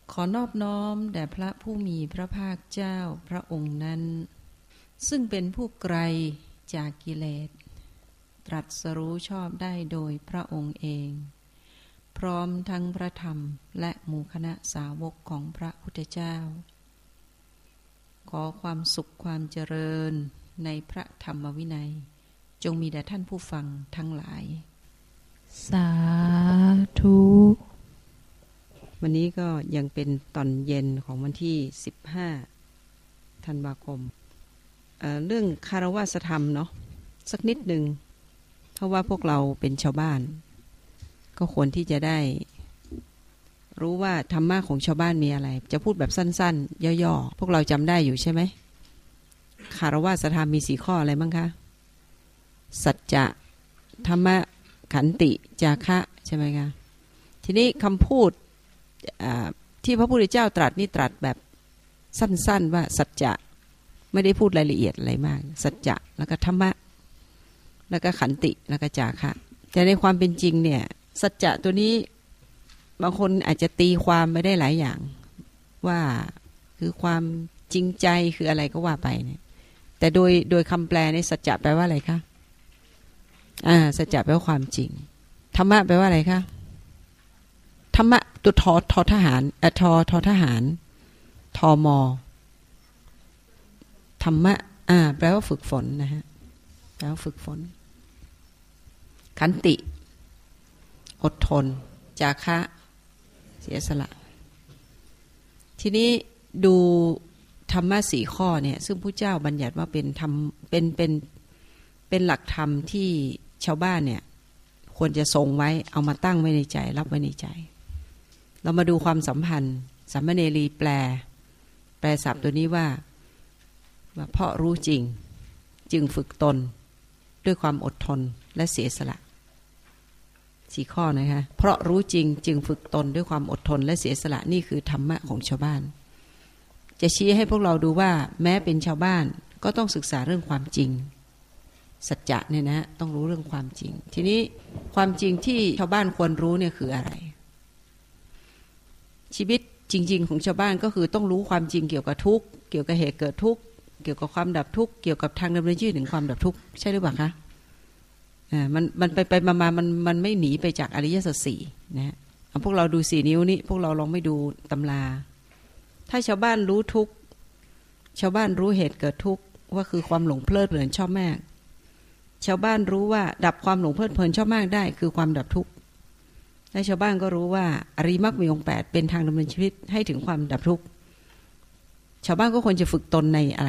ขอนอบน้อมแด่พระผู้มีพระภาคเจ้าพระองค์นั้นซึ่งเป็นผู้ไกลจากกิเลสตรัสรู้ชอบได้โดยพระองค์เองพร้อมทั้งพระธรรมและหมู่คณะสาวกของพระพุทธเจ้าขอความสุขความเจริญในพระธรรมวินัยจงมีแด่ท่านผู้ฟังทั้งหลายสาธุวันนี้ก็ยังเป็นตอนเย็นของวันที่15ธันวาคมเรื่องคารวะธรรมเนาะสักนิดหนึ่งเพราะว่าพวกเราเป็นชาวบ้านก็ควรที่จะได้รู้ว่าธรรมะของชาวบ้านมีอะไรจะพูดแบบสั้นๆย่อๆพวกเราจำได้อยู่ใช่ไหมคารวะธรรมมี4ข้ออะไรบ้างคะสัจจะธรรมะขันติจาคะใช่ไหมคะทีนี้คำพูดที่พระพุทธเจ้าตรัสนี่ตรัสแบบสั้นๆว่าสัจจะไม่ได้พูดรายละเอียดอะไรมากสัจจะแล้วก็ธรรมะแล้วก็ขันติแล้วก็จาคะแต่ในความเป็นจริงเนี่ยสัจจะตัวนี้บางคนอาจจะตีความไม่ได้หลายอย่างว่าคือความจริงใจคืออะไรก็ว่าไปเนี่ยแต่โดยคำแปลในสัจจะแปลว่าอะไรคะสัจจะแปลว่าความจริงธรรมะแปลว่าอะไรคะธรรมะตัวทอทหารทอทหารทอมอธรรมะแปลว่าฝึกฝนนะฮะแปลว่าฝึกฝนขันติอดทนจาคะเสียสละทีนี้ดูธรรมะ4ข้อเนี่ยซึ่งพระเจ้าบัญญัติว่าเป็นธรรมเป็นหลักธรรมที่ชาวบ้านเนี่ยควรจะทรงไว้เอามาตั้งไว้ในใจรับไว้ในใจเรามาดูความสัมพันธ์สัมมเนรีแปลศัพท์ตัวนี้ว่าเพราะรู้จริงจึงฝึกตนด้วยความอดทนและเสียสละ4ข้อนะคะเพราะรู้จริงจึงฝึกตนด้วยความอดทนและเสียสละนี่คือธรรมะของชาวบ้านจะชี้ให้พวกเราดูว่าแม้เป็นชาวบ้านก็ต้องศึกษาเรื่องความจริงสัจจะเนี่ยนะต้องรู้เรื่องความจริงทีนี้ความจริงที่ชาวบ้านควรรู้เนี่ยคืออะไรชีวิตจริงๆของชาวบ้านก็คือต้องรู้ความจริงเกี่ยวกับทุกข์เกี่ยวกับเหตุเกิดทุกข์เกี่ยวกับความดับทุกข์เกี่ยวกับทางดำเนินชีวิตถึงความดับทุกข์ใช่หรือเปล่าคะมันไปมามันไม่หนีไปจากอริยสัจสี่นะพวกเราดู4นิ้วนี้พวกเราลองไม่ดูตำราถ้าชาวบ้านรู้ทุกข์ชาวบ้านรู้เหตุเกิดทุกข์ว่าคือความหลงเพลิดเพลินชอบมากชาวบ้านรู้ว่าดับความหลงเพลิดเพลินชอบมากได้คือความดับทุกข์และชาวบ้านก็รู้ว่าอริยมรรคมีองค์8เป็นทางดำเนินชีวิตให้ถึงความดับทุกข์ชาวบ้านก็ควรจะฝึกตนในอะไร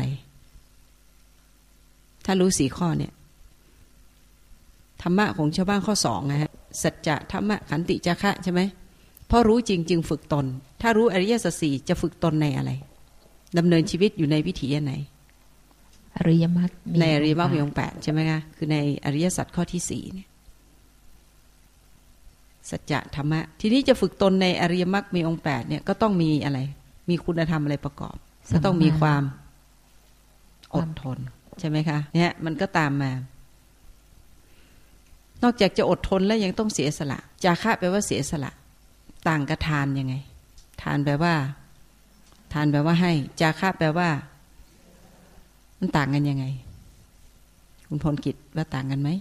ถ้ารู้4ข้อเนี่ยธรรมะของชาวบ้านข้อ2นะฮะสัจจะธรรมะขันติจาคะใช่ไหมเพราะรู้จริงจึงฝึกตนถ้ารู้อริยสัจสี่จะฝึกตนในอะไรดำเนินชีวิตอยู่ในวิถีไหนอริยมรรคในอริยมรรคมีองค์8ใช่ไหมคะคือในอริยสัจข้อที่4เนี่ยสัจจะธรรมะทีนี้จะฝึกตนในอริยมรรคมีองค์8เนี่ยก็ต้องมีอะไรมีคุณธรรมอะไรประกอบก็ต้องมีความอดทนใช่ไหมคะเนี่ยมันก็ตามมานอกจากจะอดทนแล้วยังต้องเสียสละจาคะแปลว่าเสียสละต่างกับทานยังไงทานแปลว่าให้จาคะแปลว่ามันต่างกันยังไงคุณพลกิจว่าต่างกันไหม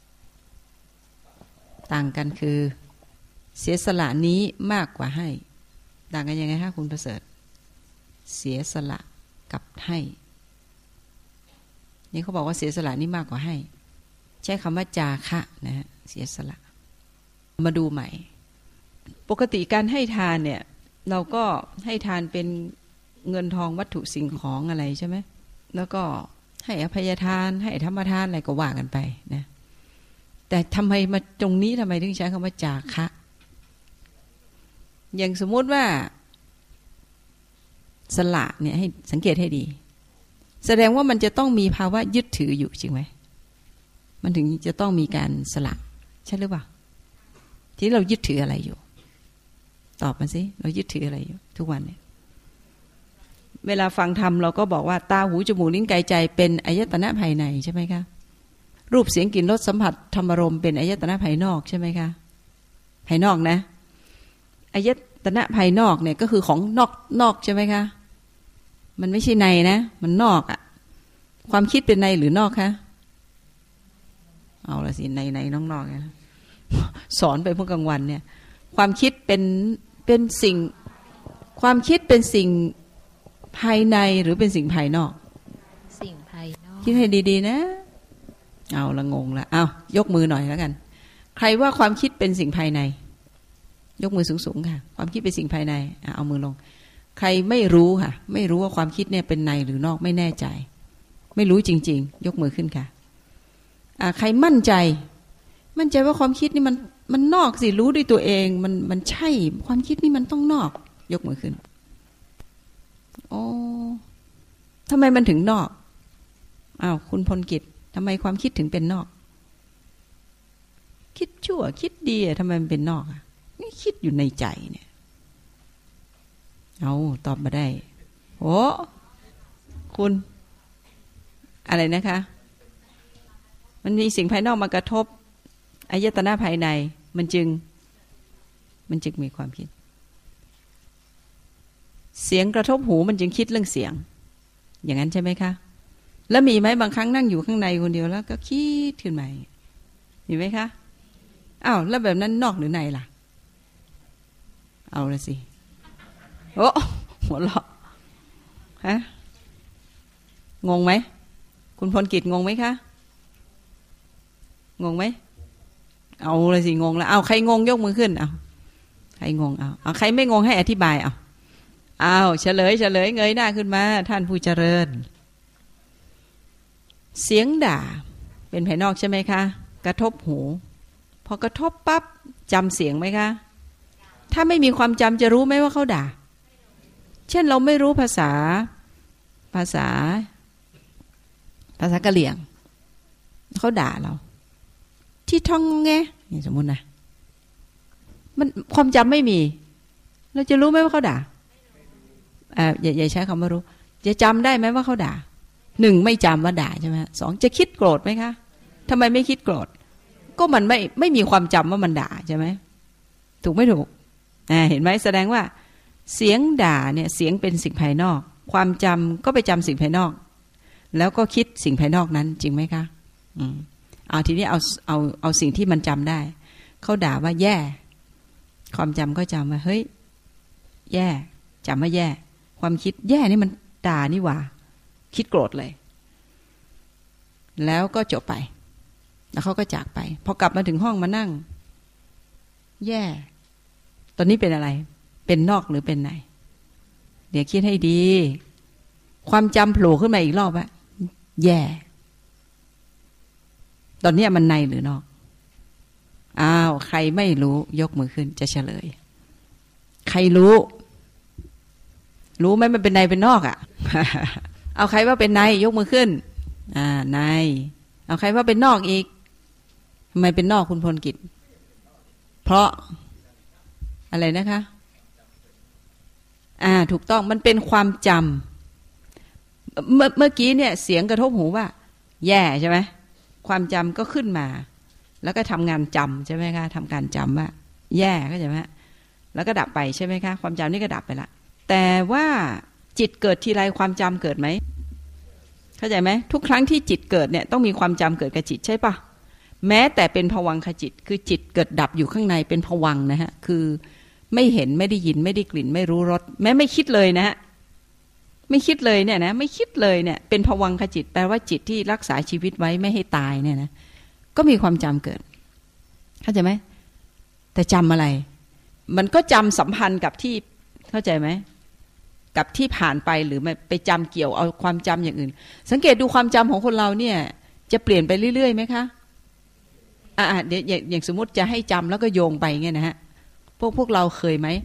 ต่างกันคือเสียสละนี้มากกว่าให้ต่างกันยังไงคะคุณประเสริฐเสียสละกับให้นี่เขาบอกว่าเสียสละนี้มากกว่าให้ใช้คำว่าจาคะนะฮะเสียสละมาดูใหม่ปกติการให้ทานเนี่ยเราก็ให้ทานเป็นเงินทองวัตถุสิ่งของอะไรใช่ไหมแล้วก็ให้อภัยทานให้ธรรมทานอะไรก็ว่ากันไปนะแต่ทำไมมาตรงนี้ทำไมถึงใช้คำว่าจาคะอย่างสมมติว่าสละเนี่ยให้สังเกตให้ดีแสดงว่ามันจะต้องมีภาวะยึดถืออยู่จริงไหมมันถึงจะต้องมีการสละใช่หรือเปล่าที่เรายึดถืออะไรอยู่ตอบมาสิเรายึดถืออะไรอยู่ทุกวันเนี่ยเวลาฟังธรรมเราก็บอกว่าตาหูจมูกลิ้นกายใจเป็นอายตนะภายในใช่ไหมคะรูปเสียงกลิ่นรสสัมผัสธรรมารมณ์เป็นอายตนะภายนอกใช่ไหมคะภายนอกนะอายตตนะภายนอกเนี่ยก็คือของนอกใช่ไหมคะมันไม่ใช่ในนะมันนอกอะความคิดเป็นในหรือนอกคะเอาละสิในนอกนะสอนไปเมื่อกลางวันเนี่ยความคิดเป็นสิ่งความคิดเป็นสิ่งภายในหรือเป็นสิ่งภายนอกสิ่งภายนอกคิดให้ดีๆนะเอาละงงละเอายกมือหน่อยแล้วกันใครว่าความคิดเป็นสิ่งภายในยกมือสูงๆค่ะความคิดเป็นสิ่งภายในเอามือลงใครไม่รู้ค่ะไม่รู้ว่าความคิดเนี่ยเป็นในหรือนอกไม่แน่ใจไม่รู้จริงๆยกมือขึ้นค่ะใครมั่นใจว่าความคิดนี่มันนอกสิรู้ด้วยตัวเองมันใช่ความคิดนี่มันต้องนอกยกมือขึ้นโอ้ทำไมมันถึงนอกคุณพลกิจทำไมความคิดถึงเป็นนอกคิดชั่วคิดดีทำไมมันเป็นนอกนี่คิดอยู่ในใจเนี่ยเอาตอบมาได้โอ้คุณอะไรนะคะมันมีสิ่งภายนอกมากระทบอายตนะภายในมันจึงมีความคิดเสียงกระทบหูมันจึงคิดเรื่องเสียงอย่างนั้นใช่ไหมคะแล้วมีไหมบางครั้งนั่งอยู่ข้างในคนเดียวแล้วก็คิดขึ้นมามีไหมคะแล้วแบบนั้นนอกหรือในล่ะเอาละสิโอ้หัวเราะฮะงงไหมคุณพลกิจงงไหมคะงงไหมเอาเลยสิงงแล้วใครงงยกมือขึ้นใครงงเอาใครไม่งงให้อธิบายเฉลยเงยหน้าขึ้นมาท่านผู้เจริญเสียงด่าเป็นภายนอกใช่ไหมคะกระทบหูพอกระทบปั๊บจำเสียงไหมคะถ้าไม่มีความจำจะรู้ไหมว่าเขาด่าเช่นเราไม่รู้ภาษากะเหรี่ยงเขาด่าเราที่ท่องแงนี่สมมุตินะมันความจำไม่มีเราจะรู้ไหมว่าเขาด่าอย่าใช้คำว่ารู้จะจำได้ไหมว่าเขาด่า1ไม่จำว่าด่าใช่ไหม2จะคิดโกรธไหมคะทำไมไม่คิดโกรธก็มันไม่มีความจำว่ามันด่าใช่ไหมถูกไม่ถูกเห็นไหมแสดงว่าเสียงด่าเนี่ยเสียงเป็นสิ่งภายนอกความจำก็ไปจำสิ่งภายนอกแล้วก็คิดสิ่งภายนอกนั้นจริงไหมคะทีนี้เอาสิ่งที่มันจำได้เขาด่าว่าแย่ความจำก็จำว่าเฮ้ยแย่จำว่าแย่ความคิดแย่นี่มันด่านี่หว่าคิดโกรธเลยแล้วก็จบไปแล้วเขาก็จากไปพอกลับมาถึงห้องมานั่งแย่ตอนนี้เป็นอะไรเป็นนอกหรือเป็นในเดี๋ยวคิดให้ดีความจำโผล่ขึ้นมาอีกรอบว่าแย่ตอนนี้มันในหรือนอกใครไม่รู้ยกมือขึ้นจะเฉลยใครรู้ไหมมันเป็นในเป็นนอกเอาใครว่าเป็นในยกมือขึ้นในเอาใครว่าเป็นนอกอีกทำไมเป็นนอกคุณพลกิจเพราะอะไรนะคะถูกต้องมันเป็นความจำเมื่อกี้เนี่ยเสียงกระทบหูว่าแย่ใช่ไหมความจำก็ขึ้นมาแล้วก็ทำงานจำใช่ไหมคะทำการจำว่าแย่ก็ใช่ไหมแล้วก็ดับไปใช่ไหมคะความจำนี่ก็ดับไปละแต่ว่าจิตเกิดทีไรความจำเกิดไหมเข้าใจไหมทุกครั้งที่จิตเกิดเนี่ยต้องมีความจำเกิดกับจิตใช่ปะแม้แต่เป็นภวังคจิตคือจิตเกิดดับอยู่ข้างในเป็นภวังค์นะฮะคือไม่เห็นไม่ได้ยินไม่ได้กลิ่นไม่รู้รสแม้ไม่คิดเลยนะฮะไม่คิดเลยเนี่ยนะไม่คิดเลยเนี่ยเป็นภวังคจิตแปลว่าจิตที่รักษาชีวิตไว้ไม่ให้ตายเนี่ยนะก็มีความจำเกิดเข้าใจไหมแต่จำอะไรมันก็จำสัมพันธ์กับที่เข้าใจไหมกับที่ผ่านไปหรือไปจำเกี่ยวเอาความจำอย่างอื่นสังเกตดูความจำของคนเราเนี่ยจะเปลี่ยนไปเรื่อยๆไหมคะเดี๋ยวอย่างสมมติจะให้จำแล้วก็โยงไปเงี้ยนะฮะพวกเราเคยไหม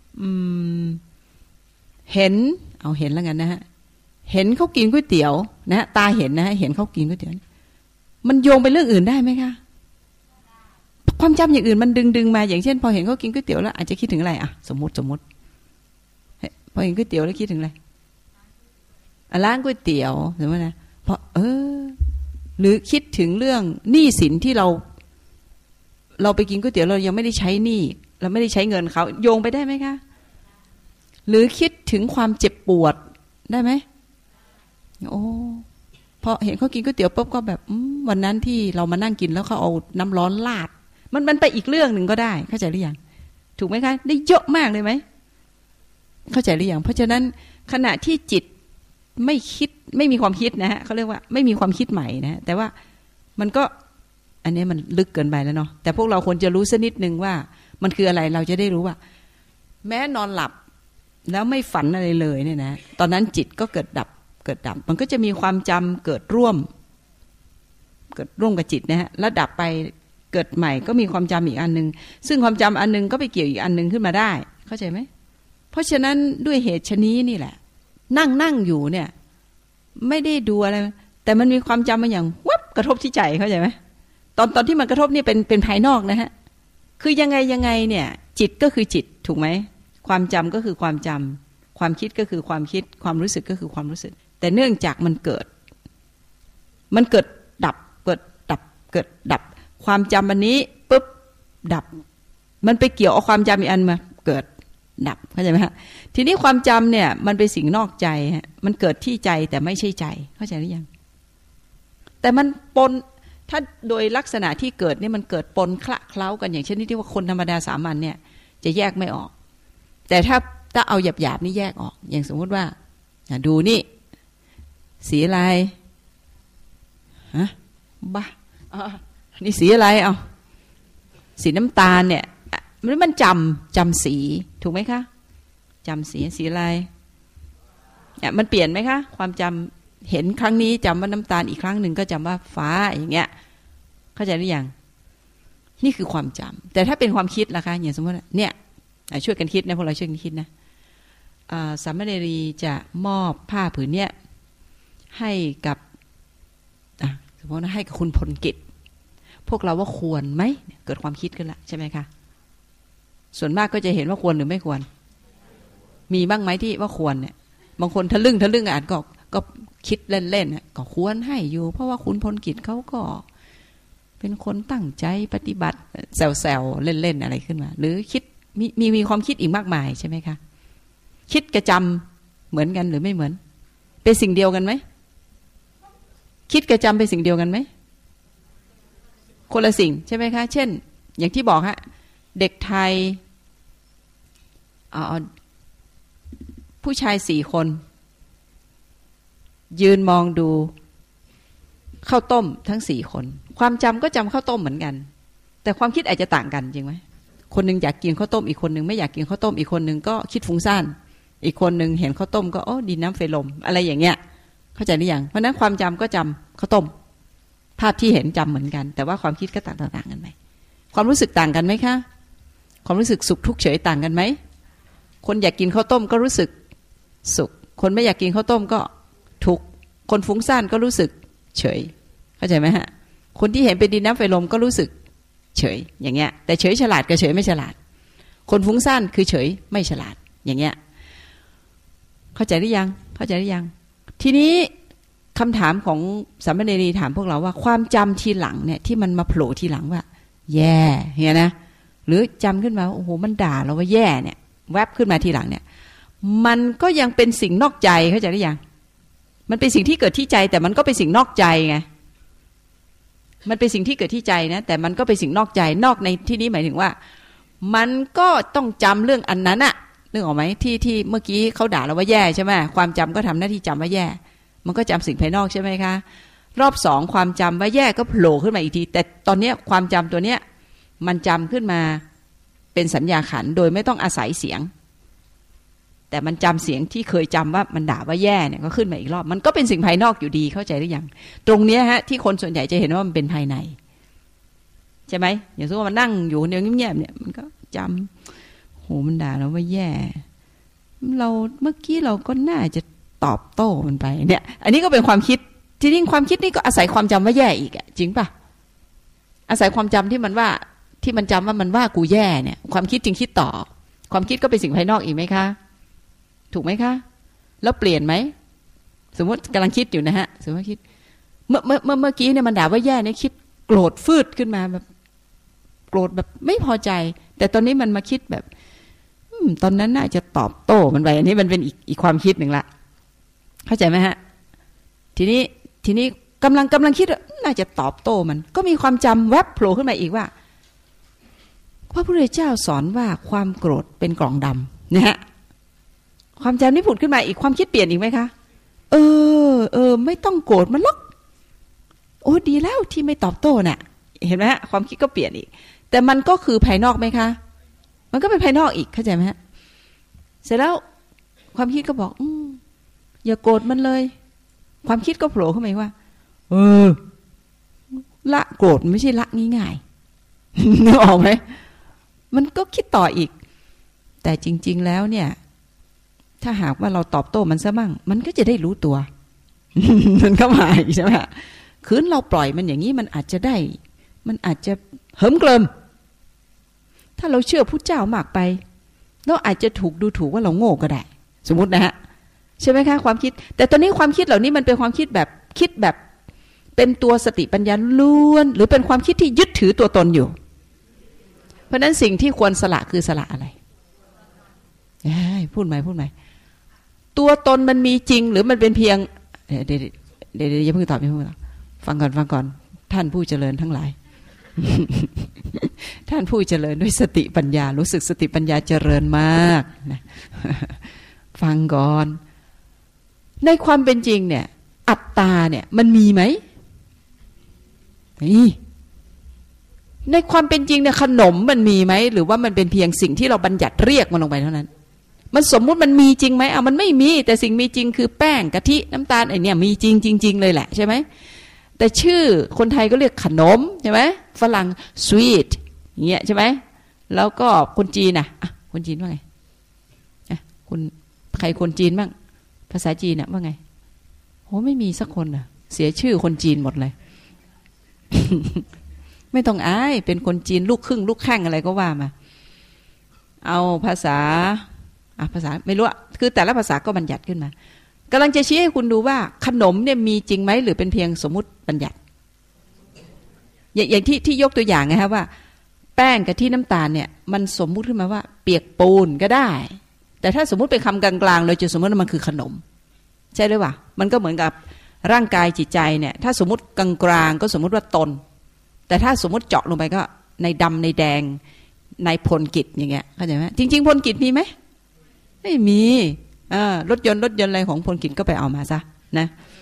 เห็นแล้วกันนะฮะเห็นเขากินก๋วยเตี๋ยวนะตาเห็นนะฮะเห็นเขากินก๋วยเตี๋ยวมันโยงไปเรื่องอื่นได้ไหมคะความจำอย่างอื่นมันดึงมาอย่างเช่นพอเห็นเขากินก๋วยเตี๋ยวแล้วอาจจะคิดถึงอะไรสมมติพอเห็นก๋วยเตี๋ยวแล้วคิดถึงอะไรร้านก๋วยเตี๋ยวสมมตินะเพราะหรือคิดถึงเรื่องหนี้สินที่เราไปกินก๋วยเตี๋ยวเรายังไม่ได้ใช้หนี้เราไม่ได้ใช้เงินเขาโยงไปได้ไหมคะหรือคิดถึงความเจ็บปวดได้ไหมโอ้พอเห็นเขากินก๋วยเตี๋ยวปุ๊บก็แบบวันนั้นที่เรามานั่งกินแล้วเขาเอาน้ำร้อนราดมันไปอีกเรื่องหนึ่งก็ได้เข้าใจหรือยังถูกไหมคะได้เยอะมากเลยไหมเข้าใจหรือยังเพราะฉะนั้นขณะที่จิตไม่คิดไม่มีความคิดนะฮะเขาเรียกว่าไม่มีความคิดใหม่นะแต่ว่ามันก็อันนี้มันลึกเกินไปแล้วเนาะแต่พวกเราควรจะรู้สักนิดนึงว่ามันคืออะไรเราจะได้รู้ว่าแม้นอนหลับแล้วไม่ฝันอะไรเลยเนี่ยนะตอนนั้นจิตก็เกิดดับมันก็จะมีความจำเกิดร่วมกับจิตนะฮะแล้วดับไปเกิดใหม่ก็มีความจำอีกอันนึงซึ่งความจำอันนึงก็ไปเกี่ยวอีกอันนึงขึ้นมาได้เข้าใจไหมเพราะฉะนั้นด้วยเหตุชนี้นี่แหละนั่งอยู่เนี่ยไม่ได้ดูอะไรแต่มันมีความจำมาอย่างวับกระทบที่ใจเข้าใจไหมตอนที่มันกระทบนี่เป็นภายนอกนะฮะคือยังไงเนี่ยจิตก็คือจิตถูกไหมความจำก็คือความจำความคิดก็คือความคิดความรู้สึกก็คือความรู้สึกแต่เนื่องจากมันเกิดดับเกิดดับความจำอันนี้ปุ๊บดับมันไปเกี่ยวเอาความจำอีกอันมาเกิดดับเข้าใจไหมฮะทีนี้ความจำเนี่ยมันเป็นสิ่งนอกใจฮะมันเกิดที่ใจแต่ไม่ใช่ใจเข้าใจหรือยังแต่มันปนถ้าโดยลักษณะที่เกิดเนี่ยมันเกิดปนคละเคล้ากันอย่างเช่นที่ว่าคนธรรมดาสามัญเนี่ยจะแยกไม่ออกแต่ถ้าเอาหยาบนี่แยกออกอย่างสมมติว่าดูนี่สีอะไรฮะบ้านี่สีอะไรเอาสีน้ำตาลเนี่ยมันจำสีถูกไหมคะจำสีอะไรเนี่ยมันเปลี่ยนไหมคะความจำเห็นครั้งนี้จำว่าน้ำตาลอีกครั้งหนึ่งก็จำว่าฟ้าอย่างเงี้ยเข้าใจหรือยังนี่คือความจำแต่ถ้าเป็นความคิดล่ะคะอย่างสมมติเนี่ยช่วยกันคิดนะพวกเราช่วยกันคิดนะสามเณรีจะมอบผ้าผืนเนี้ยให้กับสมมติให้กับคุณพลกิจพวกเราว่าควรไหมเกิดความคิดขึ้นละใช่ไหมคะส่วนมากก็จะเห็นว่าควรหรือไม่ควรมีบ้างไหมที่ว่าควรเนี่ยบางคนทะลึ่งอ่านก็คิดเล่นๆก็ควรให้อยู่เพราะว่าคุณพลกิจเขาก็เป็นคนตั้งใจปฏิบัติแซวๆเล่นๆอะไรขึ้นมาหรือคิดมีความคิดอีกมากมายใช่ไหมคะคิดกระจำเหมือนกันหรือไม่เหมือนเป็นสิ่งเดียวกันไหมคิดกระจำเป็นสิ่งเดียวกันไหมคนละสิ่งใช่ไหมคะเช่นอย่างที่บอกฮะเด็กไทยผู้ชาย4 คนยืนมองดูข้าวต้มทั้ง4 คนความจำก็จำข้าวต้มเหมือนกันแต่ความคิดอาจจะต่างกันจริงไหมคนนึงอยากกินข้าวต้มอีกคนนึงไม่อยากกินข้าวต้มอีกคนนึงก็คิดฟุ้งซ่านอีกคนนึงเห็นข้าวต้มก็ดินน้ำไฟลมอะไรอย่างเงี้ยเข้าใจหรือยังเพราะนั้นความจำก็จำข้าวต้มภาพที่เห็นจำเหมือนกันแต่ว่าความคิดก็ต่างกันไหมความรู้สึกต่างกันไหมคะความรู้สึกสุขทุกข์เฉยต่างกันไหมคนอยากกินข้าวต้มก็รู้สึกสุขคนไม่อยากกินข้าวต้มก็ทุกข์คนฟุ้งซ่านก็รู้สึกเฉยเข้าใจไหมฮะคนที่เห็นเป็นดินน้ำไฟลมก็รู้สึกเฉยอย่างเงี้ยแต่เฉยฉลาดกับเฉยไม่ฉลาดคนฟุ้งซ่านคือเฉยไม่ฉลาดอย่างเงี้ยเข้าใจหรือยังทีนี้คำถามของสามเณรีถามพวกเราว่าความจำทีหลังเนี่ยที่มันมาโผล่ทีหลังว่าแย่เห็นนะหรือจำขึ้นมาโอ้โหมันด่าเราว่าแย่เนี่ยแวบขึ้นมาทีหลังเนี่ยมันก็ยังเป็นสิ่งนอกใจเข้าใจหรือยังมันเป็นสิ่งที่เกิดที่ใจแต่มันก็เป็นสิ่งนอกใจไงมันเป็นสิ่งที่เกิดที่ใจนะแต่มันก็เป็นสิ่งนอกใจนอกในที่นี้หมายถึงว่ามันก็ต้องจำเรื่องอันนั้นอะนึกออกไหมที่เมื่อกี้เขาด่าเราว่าแย่ใช่ไหมความจำก็ทำหน้าที่จำว่าแย่มันก็จำสิ่งภายนอกใช่ไหมคะรอบ2ความจำว่าแย่ก็โผล่ขึ้นมาอีกทีแต่ตอนนี้ความจำตัวเนี้ยมันจำขึ้นมาเป็นสัญญาขันธ์โดยไม่ต้องอาศัยเสียงแต่มันจำเสียงที่เคยจำว่ามันด่าว่าแย่เนี่ยก็ขึ้นมาอีกรอบมันก็เป็นสิ่งภายนอกอยู่ดีเข้าใจหรือยังตรงนี้ฮะที่คนส่วนใหญ่จะเห็นว่ามันเป็นภายในใช่ไหมอย่างเช่นว่ามันนั่งอยู่เงียบๆเนี่ยมันก็จำโหมันด่าเราว่าแย่เราเมื่อกี้เราก็น่าจะตอบโต้มันไปเนี่ยอันนี้ก็เป็นความคิดจริงๆความคิดนี่ก็อาศัยความจำว่าแย่อีกจริงป่ะอาศัยความจำที่มันว่าที่มันจำว่ามันว่ากูแย่เนี่ยความคิดจึงคิดต่อความคิดก็เป็นสิ่งภายนอกอีกไหมคะถูกไหมคะแล้วเปลี่ยนไหมสมมติกำลังคิดอยู่นะฮะสมมติคิดเมื่อกี้เนี่ยมันด่าว่าแย่เนี่ยคิดโกรธฟืดขึ้นมาแบบโกรธแบบไม่พอใจแต่ตอนนี้มันมาคิดแบบตอนนั้นน่าจะตอบโต้มันไปอันนี้มันเป็นอีกความคิดหนึ่งละเข้าใจไหมฮะทีนี้กำลังคิดว่าน่าจะตอบโต้มันก็มีความจำแวบโผล่ขึ้นมาอีกว่าพระพุทธเจ้าสอนว่าความโกรธเป็นกล่องดำนะฮะความจำนี้ผุดขึ้นมาอีกความคิดเปลี่ยนอีกไหมคะไม่ต้องโกรธมันหรอกโอ้ดีแล้วที่ไม่ตอบโต้น่ะเห็นไหมฮะความคิดก็เปลี่ยนอีกแต่มันก็คือภายนอกไหมคะมันก็เป็นภายนอกอีกเข้าใจไหมฮะเสร็จแล้วความคิดก็บอกอย่าโกรธมันเลยความคิดก็โผล่ขึ้นมาว่าละโกรธไม่ใช่ละง่ายๆนึกออกไหมมันก็คิดต่ออีกแต่จริงๆแล้วเนี่ยถ้าหากว่าเราตอบโต้มันซะมั่งมันก็จะได้รู้ตัว มันก็มาอีกใช่ไหมคืนเราปล่อยมันอย่างนี้มันอาจจะเหิมเกริมถ้าเราเชื่อพุทธเจ้ามากไปเราอาจจะถูกดูถูกว่าเราโง่ก็ได้สมมตินะฮะใช่ไหมคะความคิดแต่ตอนนี้ความคิดเหล่านี้มันเป็นความคิดแบบเป็นตัวสติปัญญาล้วนหรือเป็นความคิดที่ยึดถือตัวตนอยู่เพราะนั้นสิ่งที่ควรสละคือสละอะไรพูดใหม่ตัวตนมันมีจริงหรือมันเป็นเพียงเดี๋ยวอย่าเพิ่งตอบฟังก่อนท่านผู้เจริญทั้งหลาย ท่านผู้เจริญด้วยสติปัญญารู้สึกสติปัญญาเจริญมากนะ ฟังก่อนในความเป็นจริงเนี่ยอัตตาเนี่ยมันมีไหมนี่ในความเป็นจริงเนี่ยขนมมันมีไหมหรือว่ามันเป็นเพียงสิ่งที่เราบัญญัติเรียกมันลงไปเท่านั้นมันสมมุติมันมีจริงไหมมันไม่มีแต่สิ่งมีจริงคือแป้งกะทิน้ำตาลไอเนี่ยมีจริงเลยแหละใช่ไหมแต่ชื่อคนไทยก็เรียกขนมใช่ไหมฝรั่ง sweet อย่างเงี้ยใช่ไหมแล้วก็คนจีนน่ะคนจีนว่าไงคุณใครคนจีนบ้างภาษาจีนน่ะว่าไงโหไม่มีสักคนน่ะเสียชื่อคนจีนหมดเลย ไม่ต้องอายเป็นคนจีนลูกครึ่งลูกแข้งอะไรก็ว่ามาเอาภาษาไม่รู้คือแต่ละภาษาก็บัญญัติขึ้นมากำลังจะชี้ให้คุณดูว่าขนมเนี่ยมีจริงไหมหรือเป็นเพียงสมมุติบัญญัติอย่างที่ยกตัวอย่างไงฮะว่าแป้งกับที่น้ำตาลเนี่ยมันสมมุติขึ้นมาว่าเปียกปูนก็ได้แต่ถ้าสมมุติเป็นคำกลางๆเลยจะสมมติว่ามันคือขนมใช่หรือเปล่ามันก็เหมือนกับร่างกายจิตใจเนี่ยถ้าสมมุติกลางๆก็สมมุติว่าตนแต่ถ้าสมมุติเจาะลงไปก็ในดำในแดงในพลกิจอย่างเงี้ยเข้าใจไหมจริงๆพลกิจมีไหมไม่มีรถยนต์อะไรของพลกิจก็ไปเอามาซะนะ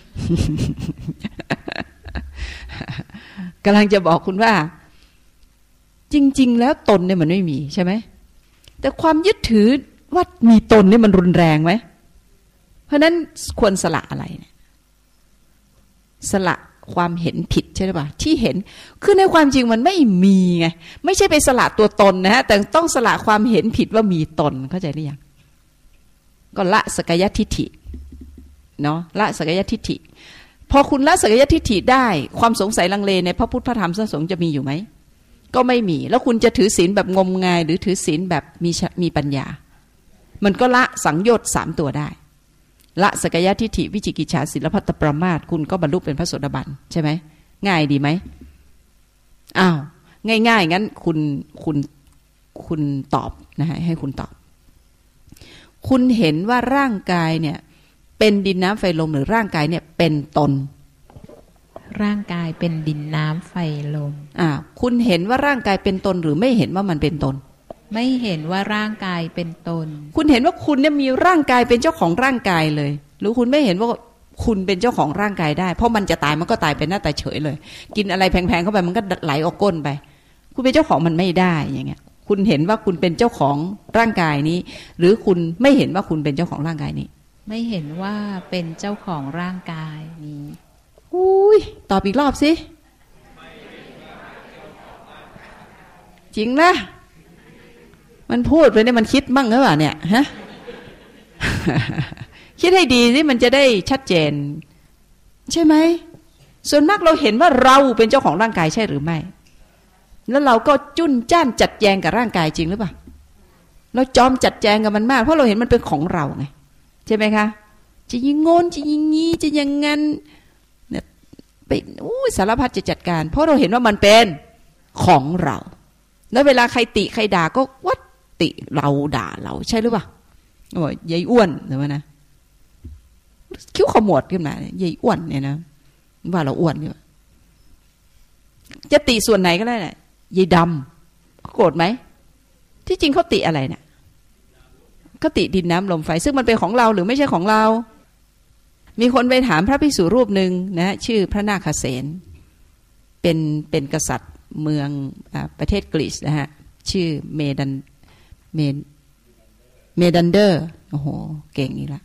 กำลังจะบอกคุณว่าจริงๆแล้วตนเนี่ยมันไม่มีใช่ไหมแต่ความยึดถือว่ามีตนเนี่ยมันรุนแรงไหมเพราะนั้นควรสละอะไรเนี่ยสละความเห็นผิดใช่หรือเปล่าที่เห็นคือในความจริงมันไม่มีไงไม่ใช่ไปสละตัวตนนะฮะแต่ต้องสละความเห็นผิดว่ามีตนเข้าใจหรือยังก็ละสักกายทิฏฐิเนาะละสักกายทิฏฐิพอคุณละสักกายทิฏฐิได้ความสงสัยลังเลในพระพุทธพระธรรมพระสงฆ์จะมีอยู่ไหมก็ไม่มีแล้วคุณจะถือศีลแบบงมงายหรือถือศีลแบบมีปัญญามันก็ละสังโยชน์3ตัวได้ละสักกายทิฏฐิวิจิกิจฉาศีลพัตตปรามาสคุณก็บรรลุเป็นพระโสดาบันใช่ไหมง่ายดีไหมอ้าวง่ายๆงั้นคุณตอบนะฮะให้คุณตอบคุณเห็นว่าร่างกายเนี่ยเป็นดินน้ำไฟลมหรือร่างกายเนี่ยเป็นตนร่างกายเป็นดินน้ำไฟลมคุณเห็นว่าร่างกายเป็นตนหรือไม่เห็นว่ามันเป็นตนไม่เห็นว่าร่างกายเป็นตนคุณเห็นว่าคุณเนี่ยมีร่างกายเป็นเจ้าของร่างกายเลยหรือคุณไม่เห็นว่าคุณเป็นเจ้าของร่างกายได้เพราะมันจะตายมันก็ตายเป็นหน้าตาเฉยเลยกินอะไรแพงๆเข้าไปมันก็ไหลออกก้นไปคุณเป็นเจ้าของมันไม่ได้อย่างเงี้ยคุณเห็นว่าคุณเป็นเจ้าของร่างกายนี้หรือคุณไม่เห็นว่าคุณเป็นเจ้าของร่างกายนี้ไม่เห็นว่าเป็นเจ้าของร่างกายนี้อุ้ยตอบอีกรอบสิจริงนะมันพูดไปเนี่ยมันคิดมั่งหรือเปล่าเนี่ยฮะ คิดให้ดีสิมันจะได้ชัดเจนใช่ไหมส่วนมากเราเห็นว่าเราเป็นเจ้าของร่างกายใช่หรือไม่แล้วเราก็จุ้นจ้านจัดแจงกับร่างกายจริงหรือเปล่าเราจอมจัดแจงกับมันมากเพราะเราเห็นมันเป็นของเราไงใช่ไหมคะจะยิงงนจะยิงงี้จะยังงั้นเนี่ยไปสารพัดจะจัดการเพราะเราเห็นว่ามันเป็นของเราแล้วเวลาใครติใครด่าก็วัดติเราด่าเราใช่หรือเปล่าบอกยายอ้วนหรือว่านะคิ้วขมวดขึ้นมายายอ้วนเนี่ยนะว่าเราอ้วนเนี่ยจะติส่วนไหนก็ได้แหละยายดำโกรธไหมที่จริงเขาติอะไรเนี่ยเขาติดินน้ำลมไฟซึ่งมันเป็นของเราหรือไม่ใช่ของเรามีคนไปถามพระภิกษุรูปหนึ่งนะชื่อพระนาคเษนเป็นกษัตริย์เมืองประเทศกรีซนะฮะชื่อเมดันเดอร์โอ้โหเก่งนี่ละ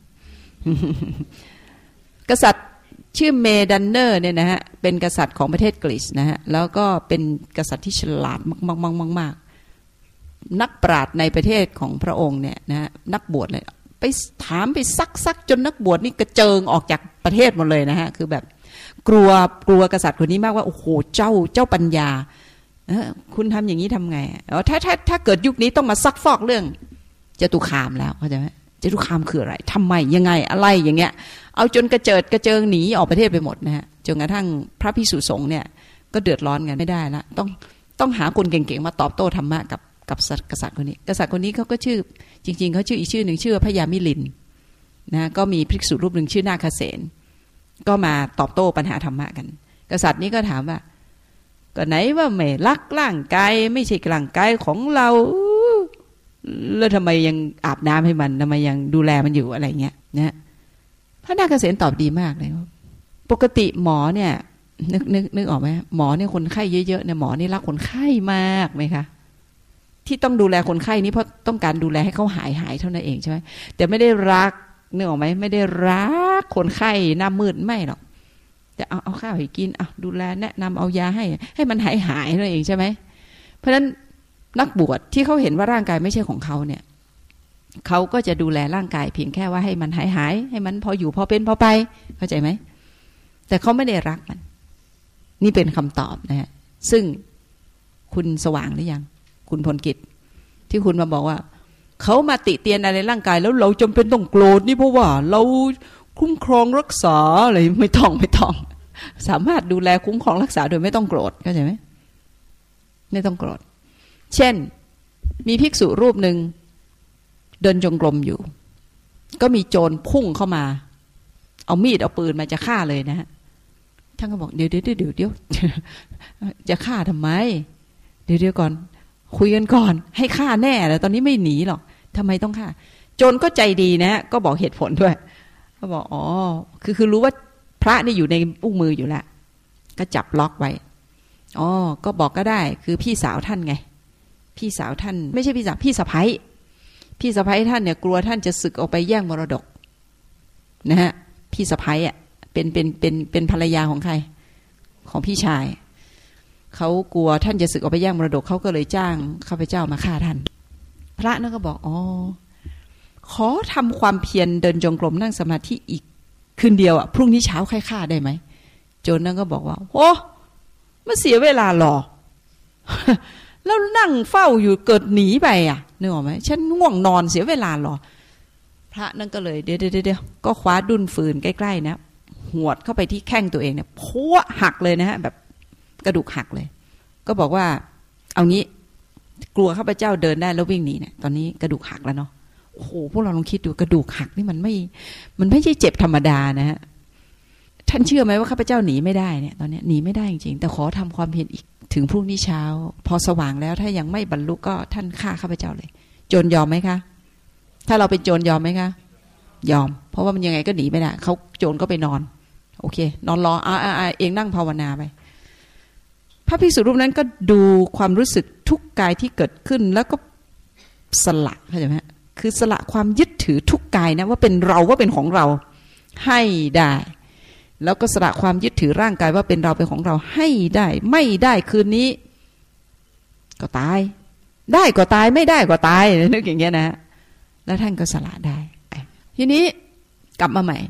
กษัตริย์ชื่อเมดันเดอร์เนี่ยนะฮะเป็นกษัตริย์ของประเทศกรีซนะฮะแล้วก็เป็นกษัตริย์ที่ฉลาดมากนักปราชญ์ในประเทศของพระองค์เนี่ยนะฮะนักบวชเลยไปถามไปซักจนนักบวชนี่กระเจิงออกจากประเทศหมดเลยนะฮะคือแบบกลัวกษัตริย์คนนี้มากว่าโอ้โหเจ้าปัญญาคุณทำอย่างนี้ทำไงถ้าเกิดยุคนี้ต้องมาซักฟอกเรื่องจตุคามแล้วเข้าใจไหมจตุคามคืออะไรทำไมยังไงอะไรอย่างเงี้ยเอาจนกระเจิงหนีออกประเทศไปหมดนะฮะจนกระทั่งพระภิกษุสงฆ์เนี่ยก็เดือดร้อนกันไม่ได้ละต้องหาคนเก่งๆมาตอบโต้ธรรมะกับกษัตริย์คนนี้เขาก็ชื่อจริงๆเขาชื่ออีกชื่อหนึ่งชื่อพระยามิลินนะก็มีภิกษุรูปหนึ่งชื่อนาคเษนก็มาตอบโต้ปัญหาธรรมะกันกษัตริย์นี้ก็ถามว่าก็ไหนว่าไม่รักร่างกายไม่ใช่ร่างกายของเราแล้วทำไมยังอาบน้ำให้มันทำไมยังดูแลมันอยู่อะไรเงี้ยนะพระนาคเษนตอบดีมากเลยปกติหมอเนี่ยนึกออกไหมหมอเนี่ยคนไข้เยอะๆเนี่ยหมอนี่รักคนไข้มากไหมคะที่ต้องดูแลคนไข้นี้เพราะต้องการดูแลให้เขาหายเท่านั้นเองใช่ไหมแต่ไม่ได้รักนึกออกไหมไม่ได้รักคนไข้หน้ามืดไม่หรอกแต่เอาข้าวให้กินดูแลแนะนำเอายาให้มันหายนั่นเองใช่ไหมเพราะฉะนั้นนักบวชที่เขาเห็นว่าร่างกายไม่ใช่ของเขาเนี่ยเขาก็จะดูแลร่างกายเพียงแค่ว่าให้มันหายให้มันพออยู่พอเป็นพอไปเข้าใจไหมแต่เขาไม่ได้รักมันนี่เป็นคำตอบนะฮะซึ่งคุณสว่างหรือยังคุณพลกิจที่คุณมาบอกว่าเขามาติเตียนอะไรร่างกายแล้วเราจำเป็นต้องโกรธนี่เพราะว่าเราคุ้มครองรักษาอะไรไม่ต้องสามารถดูแลคุ้มครองรักษาโดยไม่ต้องโกรธเข้าใจไหมไม่ต้องโกรธเช่นมีภิกษุรูปหนึ่งเดินจงกรมอยู่ก็มีโจรพุ่งเข้ามาเอามีดเอาปืนมาจะฆ่าเลยนะฮะท่านก็บอกเดี๋ยวจะฆ่าทำไมเดี๋ยวก่อนคุยกันก่อนให้ฆ่าแน่แล้วตอนนี้ไม่หนีหรอกทำไมต้องฆ่าโจรก็ใจดีนะก็บอกเหตุผลด้วยก็บอกอ๋อคือรู้ว่าพระนี่อยู่ในอุ้งมืออยู่แล้วก็จับล็อกไว้อ๋อก็บอกก็ได้คือพี่สาวท่านไงพี่สาวท่านไม่ใช่พี่สาวพี่สะใภ้ท่านเนี่ยกลัวท่านจะสึกออกไปแย่งมรดกนะฮะพี่สะใภ้อ่ะเป็นภรรยาของใครของพี่ชายเขากลัวท่านจะสึกออกไปแย่งมรดกเขาก็เลยจ้างข้าพเจ้ามาฆ่าท่านพระนั่นก็บอกอ๋อขอทำความเพียรเดินจงกรมนั่งสมาธิอีกคืนเดียวอ่ะพรุ่งนี้เช้าค่อยฆ่าได้ไหมโจรนั่นก็บอกว่าโอ้มันเสียเวลาหรอ แล้วนั่งเฝ้าอยู่เกิดหนีไปอ่ะนึกออกไหมฉันง่วงนอนเสียเวลาหรอพระนั่นก็เลยเดี๋ยวก็คว้าดุนฟืนใกล้ๆนะหวดเข้าไปที่แข้งตัวเองเนี่ยพัวหักเลยนะฮะแบบกระดูกหักเลยก็บอกว่าเอางี้กลัวข้าพเจ้าเดินได้แล้ววิ่งหนีเนี่ยตอนนี้กระดูกหักแล้วเนาะโอ้โหพวกเราลองคิดดูกระดูกหักนี่มันไม่ใช่เจ็บธรรมดานะฮะท่านเชื่อไหมว่าข้าพเจ้าหนีไม่ได้เนี่ยตอนนี้หนีไม่ได้จริงๆแต่ขอทำความเพียรอีกถึงพรุ่งนี้เช้าพอสว่างแล้วถ้ายังไม่บรรลุก็ท่านฆ่าข้าพเจ้าเลยโจรยอมไหมคะถ้าเราเป็นโจรยอมไหมคะยอมเพราะว่ามันยังไงก็หนีไม่ได้เขาโจรก็ไปนอนโอเคนอนรอเองนั่งภาวนาไปพระภิกษุรูปนั้นก็ดูความรู้สึกทุกกายที่เกิดขึ้นแล้วก็สละเข้าใจไหมคือสละความยึดถือทุกกายนะว่าเป็นเราว่าเป็นของเราให้ได้แล้วก็สละความยึดถือร่างกายว่าเป็นเราเป็นของเราให้ได้ไม่ได้คืนนี้ก็ตายได้ก็ตายไม่ได้ก็ตายนึกอย่างเงี้ยนะแล้วท่านก็สละได้ทีนี้กลับมาใหม่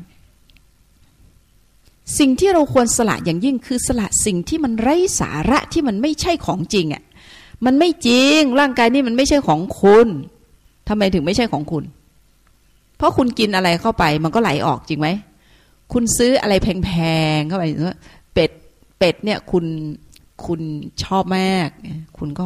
สิ่งที่เราควรสละอย่างยิ่งคือสละสิ่งที่มันไร้สาระที่มันไม่ใช่ของจริงอ่ะมันไม่จริงร่างกายนี่มันไม่ใช่ของคุณทำไมถึงไม่ใช่ของคุณเพราะคุณกินอะไรเข้าไปมันก็ไหลออกจริงไหมคุณซื้ออะไรแพงๆเข้าไปเป็ดเนี่ยคุณชอบมากคุณก็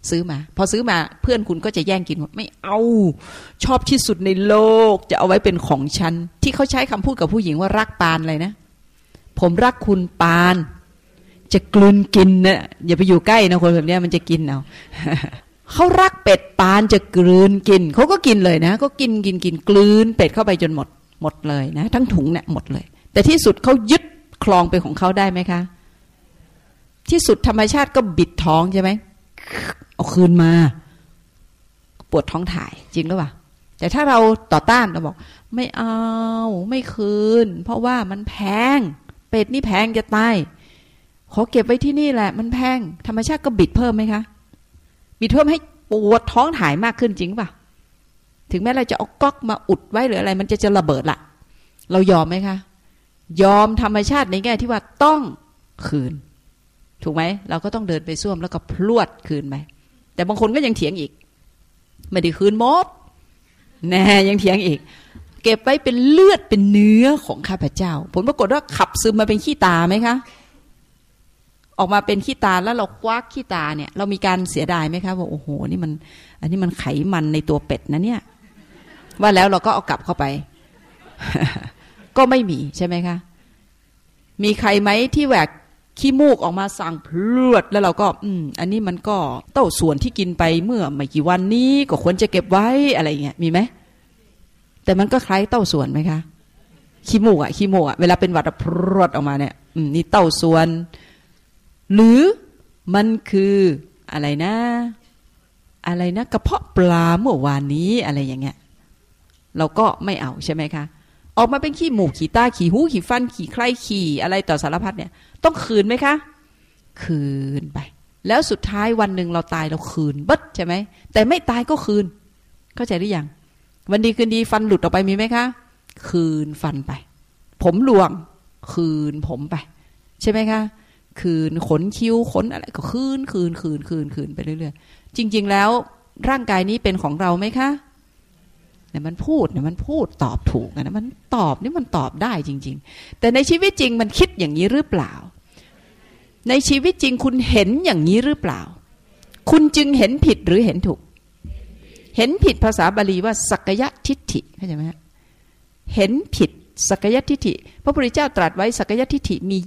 ซื้อมาพอซื้อมาเพื่อนคุณก็จะแย่งกินไม่เอาชอบที่สุดในโลกจะเอาไว้เป็นของฉันที่เขาใช้คำพูดกับผู้หญิงว่ารักปานอะไรนะผมรักคุณปานจะกลืนกินนะอย่าไปอยู่ใกล้นะคนแบบนี้มันจะกินเอาเขารักเป็ดปานจะกลืนกินเขาก็กินเลยนะก็กินกลืนเป็ดเข้าไปจนหมดเลยนะทั้งถุงเนี่ยหมดเลยแต่ที่สุดเขายึดครองเป็นของเขาได้ไหมคะที่สุดธรรมชาติก็บิดท้องใช่ไหมเอาคืนมาปวดท้องถ่ายจริงหรือเปล่าแต่ถ้าเราต่อต้านเราบอกไม่เอาไม่คืนเพราะว่ามันแพงเป็ดนี่แพงจะตายขอเก็บไว้ที่นี่แหละมันแพงธรรมชาติก็บิดเพิ่มไหมคะบิดเพิ่มให้ปวดท้องถ่ายมากขึ้นจริงป่ะถึงแม้เราจะเอาก๊อกมาอุดไว้หรืออะไรมันจะระเบิดละเรายอมไหมคะยอมธรรมชาติในแง่ที่ว่าต้องคืนถูกไหมเราก็ต้องเดินไปส้วมแล้วก็พลวดคืนไปแต่บางคนก็ยังเถียงอีกไม่ได้คืนหมดแน่ยังเถียงอีกเก็บไว้เป็นเลือดเป็นเนื้อของข้าพเจ้าผลปรากฏว่าขับซึมมาเป็นขี้ตาไหมคะออกมาเป็นขี้ตาแล้วเราควักขี้ตาเนี่ยเรามีการเสียดายไหมคะว่าโอ้โหนี่มันอันนี้มันไขมันในตัวเป็ดนะเนี่ยว่าแล้วเราก็เอากลับเข้าไป ก็ไม่มีใช่ไหมคะมีใครไหมที่แหวกขี้มูกออกมาสั่งพลวดแล้วเราก็อันนี้มันก็เต้าส่วนที่กินไปเมื่อไม่กี่วันนี้ก็ควรจะเก็บไว้อะไรเงี้ยมีไหมแต่มันก็คล้ายเต้าส่วนไหมคะขี้มูกอะเวลาเป็นหวัดพลวดออกมาเนี่ยนี่เต้าส่วนหรือมันคืออะไรนะกระเพาะปลาเมื่อวานนี้อะไรอย่างเงี้ยเราก็ไม่เอาใช่ไหมคะออกมาเป็นขี้หมูกขี้ตาขี้หูขี้ฟันขี้ใครขี้อะไรต่อสารพัดเนี่ยต้องคืนไหมคะคืนไปแล้วสุดท้ายวันหนึ่งเราตายเราคืนบัดใช่ไหมแต่ไม่ตายก็คืนเข้าใจหรือยังวันดีคืนดีฟันหลุดออกไปมีไหมคะคืนฟันไปผมหลวงคืนผมไปใช่ไหมคะคืนขนคิ้วขนอะไรก็คืนไปเรื่อยๆจริงๆแล้วร่างกายนี้เป็นของเราไหมคะเนี่ยมันพูดตอบถูกนะมันตอบได้จริงๆแต่ในชีวิตจริงมันคิดอย่างนี้หรือเปล่าในชีวิตจริงคุณเห็นอย่างนี้หรือเปล่าคุณจึงเห็นผิดหรือเห็นถูกเห็นผิดภาษาบาลีว่าสักกายทิฏฐิเข้าใจไหมฮะเห็นผิดสักกายทิฏฐิพระพุทธเจ้าตรัสไว้สักกายทิฏฐิมี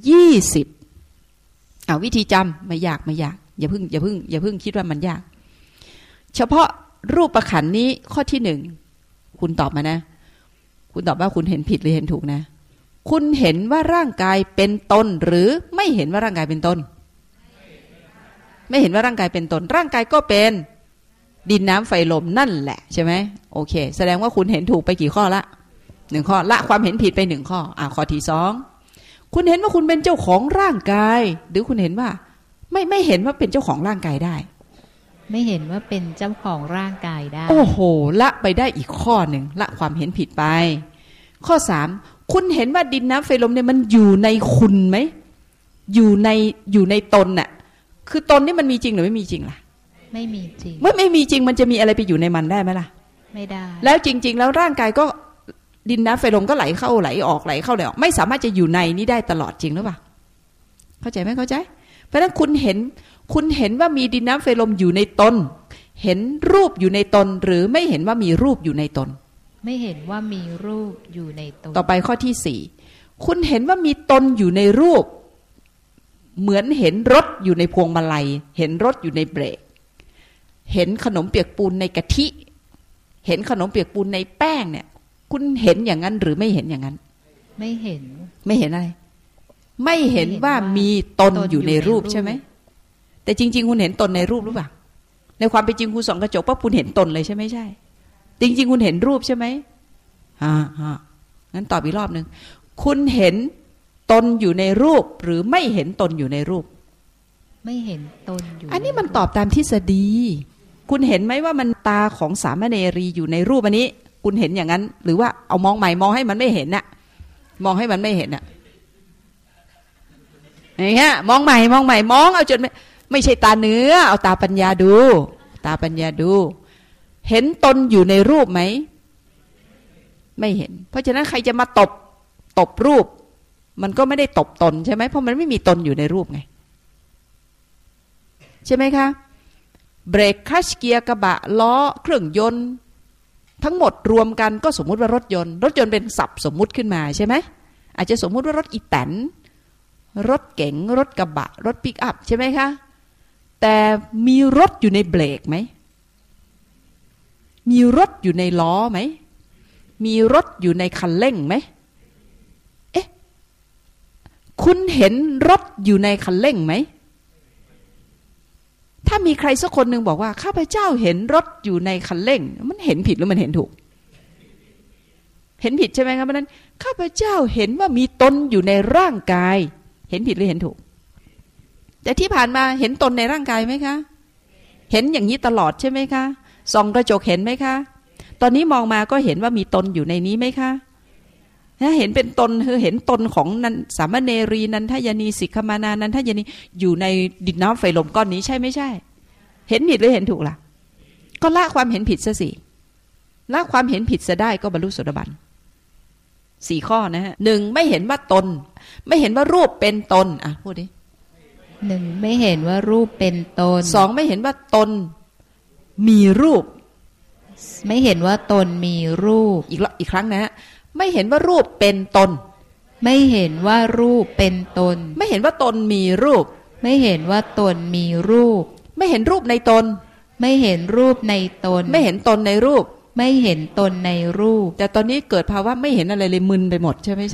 20วิธีจำไม่ยากอย่าเพิ่งคิดว่ามันยากเฉพาะรูปขันธ์นี้ข้อที่1คุณตอบมานะคุณตอบว่าคุณเห็นผิดหรือเห็นถูกนะคุณเห็นว่าร่างกายเป็นตนหรือไม่เห็นว่าร่างกายเป็นตนไม่เห็นว่าร่างกายเป็นตนร่างกายก็เป็นดินน้ำไฟลมนั่นแหละใช่ไหมโอเคแสดงว่าคุณเห็นถูกไปกี่ข้อละ1ข้อละความเห็นผิดไป1ข้อข้อที่2คุณเห็นว่าคุณเป็นเจ้าของร่างกายหรือคุณเห็นว่าไม่เห็นว่าเป็นเจ้าของร่างกายได้ไม่เห็นว่าเป็นเจ้าของร่างกายได้โอ้โหละไปได้อีกข้อหนึ่งละความเห็นผิดไปข้อ3คุณเห็นว่าดินน้ำไฟลมเนี่ยมันอยู่ในคุณไหมอยู่ในตนน่ะคือตนนี่มันมีจริงหรือไม่มีจริงล่ะไม่มีจริงเมื่อไม่มีจริงมันจะมีอะไรไปอยู่ในมันได้ไหมล่ะไม่ได้แล้วจริงๆแล้วร่างกายก็ดินน้ำไฟลมก็ไหลเข้าไหลออกไหลเข้าไหลออกไม่สามารถจะอยู่ในนี้ได้ตลอดจริงหรือเปล่าเข้าใจไหมเข้าใจเพราะฉะนั้นคุณเห็นว่ามีดินน้ำไฟลมอยู่ในตนเห็นรูปอยู่ในตนหรือไม่เห็นว่ามีรูปอยู่ในตนไม่เห็นว่ามีรูปอยู่ในตนต่อไปข้อที่4คุณเห็นว่ามีตนอยู่ในรูปเหมือนเห็นรถอยู่ในพวงมาลัยเห็นรถอยู่ในเบรกเห็นขนมเปียกปูนในกะทิเห็นขนมเปียกปูนในแป้งเนี่ยคุณเห็นอย่างนั้นหรือไม่เห็นอย่างนั้นไม่เห็นอะไรไม่เห็นว่ามีตนอยู่ในรูปใช่ไหมแต่จริงๆคุณเห็นตนในรูปหรือเปล่าในความเป็นจริงคุณส่องกระจกปั๊บคุณเห็นตนเลยใช่ไหมใช่จริงๆคุณเห็นรูปใช่ไหมงั้นตอบอีกรอบนึงคุณเห็นตนอยู่ในรูปหรือไม่เห็นตนอยู่ในรูปไม่เห็นตนอยู่อันนี้มันตอบตามทฤษฎีคุณเห็นไหมว่ามันตาของสามเณรีอยู่ในรูปอันนี้คุณเห็นอย่างนั้นหรือว่าเอามองใหม่มองให้มันไม่เห็นน่ะมองให้มันไม่เห็นน่ะอย่างเงี้ยมองใหม่มองเอาจนไม่ใช่ตาเนื้อเอาตาปัญญาดูเห็นตนอยู่ในรูปไหมไม่เห็นเพราะฉะนั้นใครจะมาตบรูปมันก็ไม่ได้ตบตนใช่ไหมเพราะมันไม่มีตนอยู่ในรูปไงใช่ไหมคะเบรกคลัตช์เกียร์กระบะล้อเครื่องยนต์ทั้งหมดรวมกันก็สมมุติว่ารถยนต์เป็นศัพท์สมมุติขึ้นมาใช่ไหมอาจจะสมมุติว่ารถอีแตนรถเก๋งรถกระบะรถปิกอัพใช่ไหมคะแต่มีรถอยู่ในเบรกไหมมีรถอยู่ในล้อไหมมีรถอยู่ในคันเร่งไหมเอ๊ะคุณเห็นรถอยู่ในคันเร่งไหมถ้ามีใครสักคนหนึ่งบอกว่าข้าพเจ้าเห็นรถอยู่ในคันเร่งมันเห็นผิดหรือมันเห็นถูกเห็นผิดใช่ไหมครับเพราะนั้นข้าพเจ้าเห็นว่ามีตนอยู่ในร่างกายเห็นผิดหรือเห็นถูกแต่ที่ผ่านมาเห็นตนในร่างกายไหมคะเห็นอย่างนี้ตลอดใช่ไหมคะส่องกระจกเห็นไหมคะตอนนี้มองมาก็เห็นว่ามีตนอยู่ในนี้ไหมคะเห็นเป็นตนคือเห็นตนของนันสามเณรีนันทยานีสิกขมานานันทยานีอยู่ในดินน้ำไฟลมก้อนนี้ใช่ไม่ใช่เห็นผิดหรือเห็นถูกล่ะก็ละความเห็นผิดซะสิละความเห็นผิดซะได้ก็บรรลุโสดาบัน4 ข้อนะฮะ 1ไม่เห็นว่าตนไม่เห็นว่ารูปเป็นตนอ่ะพูดดิ 1ไม่เห็นว่ารูปเป็นตน 2ไม่เห็นว่าตนมีรูปไม่เห็นว่าตนมีรูปอีกครั้งนะฮะไม่เห็นว่ารูปเป็นตนไม่เห็นว่ารูปเป็นตนไม่เห็นว่าตนมีรูปไม่เห็นว่าตนมีรูปไม่เห็นรูปในตนไม่เห็นรูปในตนไม่เห็นตนในรูปไม่เห็นตนในรูปแต่ตอนนี้เกิดภาวะไม่เห็นอะไรเลยมึนไปหมดใช่ไม่ใช่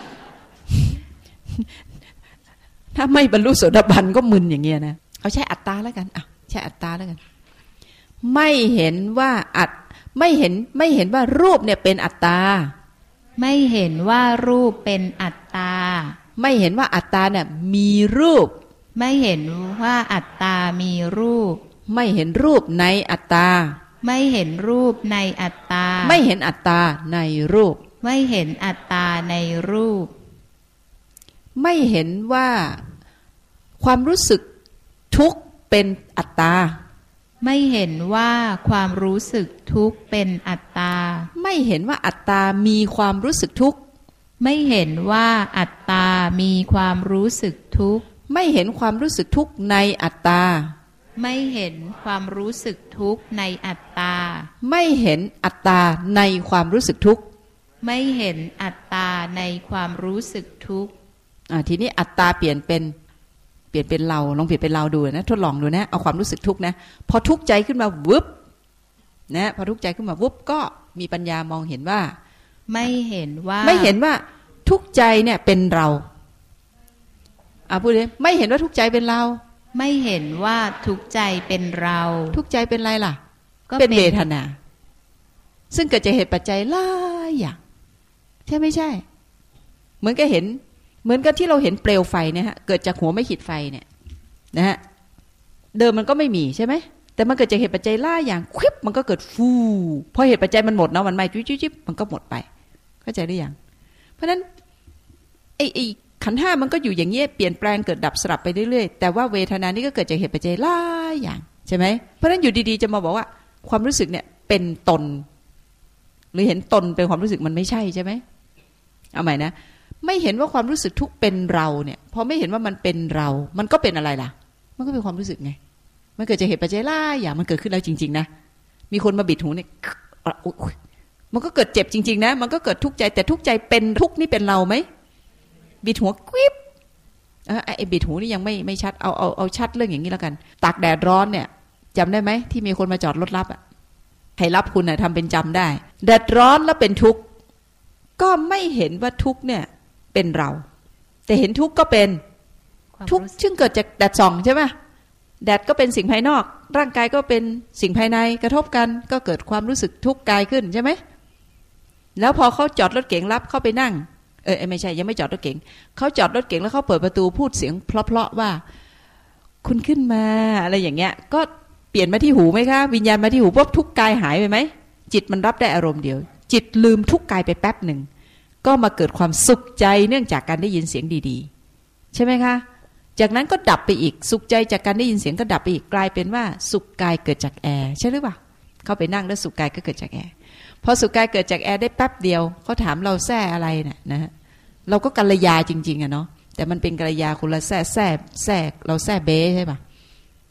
ถ้าไม่บรรลุโสดาบันก็มึนอย่างเงี้ยนะเอาใช้อัตตาแล้วกันอ่ะใช้อัตตาแล้วกันไม่เห็นว่าไม่เห็นว่ารูปเนี่ยเป็นอัตตาไม่เห็นว่ารูปเป็นอัตตาไม่เห็นว่าอัตตาเนี่ยมีรูปไม่เห็นว่าอัตตามีรูปไม่เห็นรูปในอัตตาไม่เห็นรูปในอัตตาไม่เห็นอัตตาในรูปไม่เห็นอัตตาในรูปไม่เห็นว่าความรู้สึกทุกข์เป็นอัตตาไม่เห็นว่าความรู้สึกทุกข์เป็นอัตตาไม่เห็นว่าอัตตามีความรู้สึกทุกข์ไม่เห็นว่าอัตตามีความรู้สึกทุกข์ไม่เห็นความรู้สึกทุกข์ในอัตตาไม่เห็นความรู้สึกทุกข์ในอัตตาไม่เห็นอัตตาในความรู้สึกทุกข์ไม่เห็นอัตตาในความรู้สึกทุกข์ทีนี้อัตตาเปลี่ยนเป็นเราลองเปลี่ยนเป็นเราดูนะทดลองดูนะเอาความรู้สึกทุกข์นะพอทุกข์ใจขึ้นมาวุบนะพอทุกข์ใจขึ้นมาวุบก็มีปัญญามองเห็นว่าไม่เห็นว่าทุกข์ใจเนี่ยเป็นเราพูดเลยไม่เห็นว่าทุกข์ใจเป็นเราไม่เห็นว่าทุกข์ใจเป็นเราทุกข์ใจเป็นอะไรล่ะก็เป็นเวทนาซึ่งเกิดจากเหตุปัจจัยหลายอย่างใช่ไม่ใช่เหมือนกับที่เราเห็นเปลวไฟเนี่ยฮะเกิดจากหัวไม่ขีดไฟเนี่ยนะฮะเดิมมันก็ไม่มีใช่ไหมแต่มันเกิดจากเหตุปัจจัยหลายอย่างควิบมันก็เกิดฟูพอเหตุปัจจัยมันหมดนะมันไหม้จิ๊บมันก็หมดไปเข้าใจหรือยังเพราะฉะนั้นไอ้ขันธ์ 5มันก็อยู่อย่างเงี้ยเปลี่ยนแปลงเกิดดับสลับไปเรื่อยๆแต่ว่าเวทนานี่ก็เกิดจากเหตุปัจจัยหลายอย่างใช่ไหมเพราะฉะนั้นอยู่ดีๆจะมาบอกว่าความรู้สึกเนี่ยเป็นตนหรือเห็นตนเป็นความรู้สึกมันไม่ใช่ใช่ไหมเอาใหม่นะไม่เห็นว่าความรู้สึกทุกเป็นเราเนี่ยพอไม่เห็นว่ามันเป็นเรามันก็เป็นอะไรล่ะมันก็เป็นความรู้สึกไงมันเกิดจากเหตุปัจจัยหลายอย่างมันเกิดขึ้นแล้วจริงๆนะมีคนมาบิดหูเนี่ยมันก็เกิดเจ็บจริงๆนะมันก็เกิดทุกข์ใจแต่ทุกข์ใจเป็นทุกข์นี่เป็นเราไหมบิดหัวกวิบไอ้บิดหูนี่ยังไม่ชัดเอาชัดเรื่องอย่างนี้แล้วกันตากแดดร้อนเนี่ยจำได้ไหมที่มีคนมาจอดรถรับให้รับคุณทำเป็นจำได้แดดร้อนแล้วเป็นทุกข์ก็ไม่เห็นว่าทุกข์เนี่ยเป็นเราแต่เห็นทุกข์ก็เป็นทุกข์ซึ่งเกิดจากแดดส่องใช่ไหมแดดก็เป็นสิ่งภายนอกร่างกายก็เป็นสิ่งภายในกระทบกันก็เกิดความรู้สึกทุกข์กายขึ้นใช่ไหมแล้วพอเขาจอดรถเก๋งรับเข้าไปนั่งไม่ใช่ยังไม่จอดรถเก๋งเขาจอดรถเก๋งแล้วเขาเปิดประตูพูดเสียงเพราะๆว่าคุณขึ้นมาอะไรอย่างเงี้ยก็เปลี่ยนมาที่หูไหมคะวิญญาณมาที่หูปุ๊บทุกกายหายไปไหมจิตมันรับได้อารมณ์เดียวจิตลืมทุกกายไปแป๊บหนึ่งก็มาเกิดความสุขใจเนื่องจากการได้ยินเสียงดีๆใช่ไหมคะจากนั้นก็ดับไปอีกสุขใจจากการได้ยินเสียงก็ดับไปอีกกลายเป็นว่าสุขกายเกิดจากแอร์ใช่หรือเปล่าเข้าไปนั่งแล้วสุขกายก็เกิดจากแอร์พอสุขกายเกิดจากแอร์ได้แป๊บเดียวเขาถามเราแซ่อะไรนะฮะเราก็กัลยาจริงๆอะเนาะแต่มันเป็นกัลยาคนละแซ่เราแซ่เบ้ใช่ป่ะ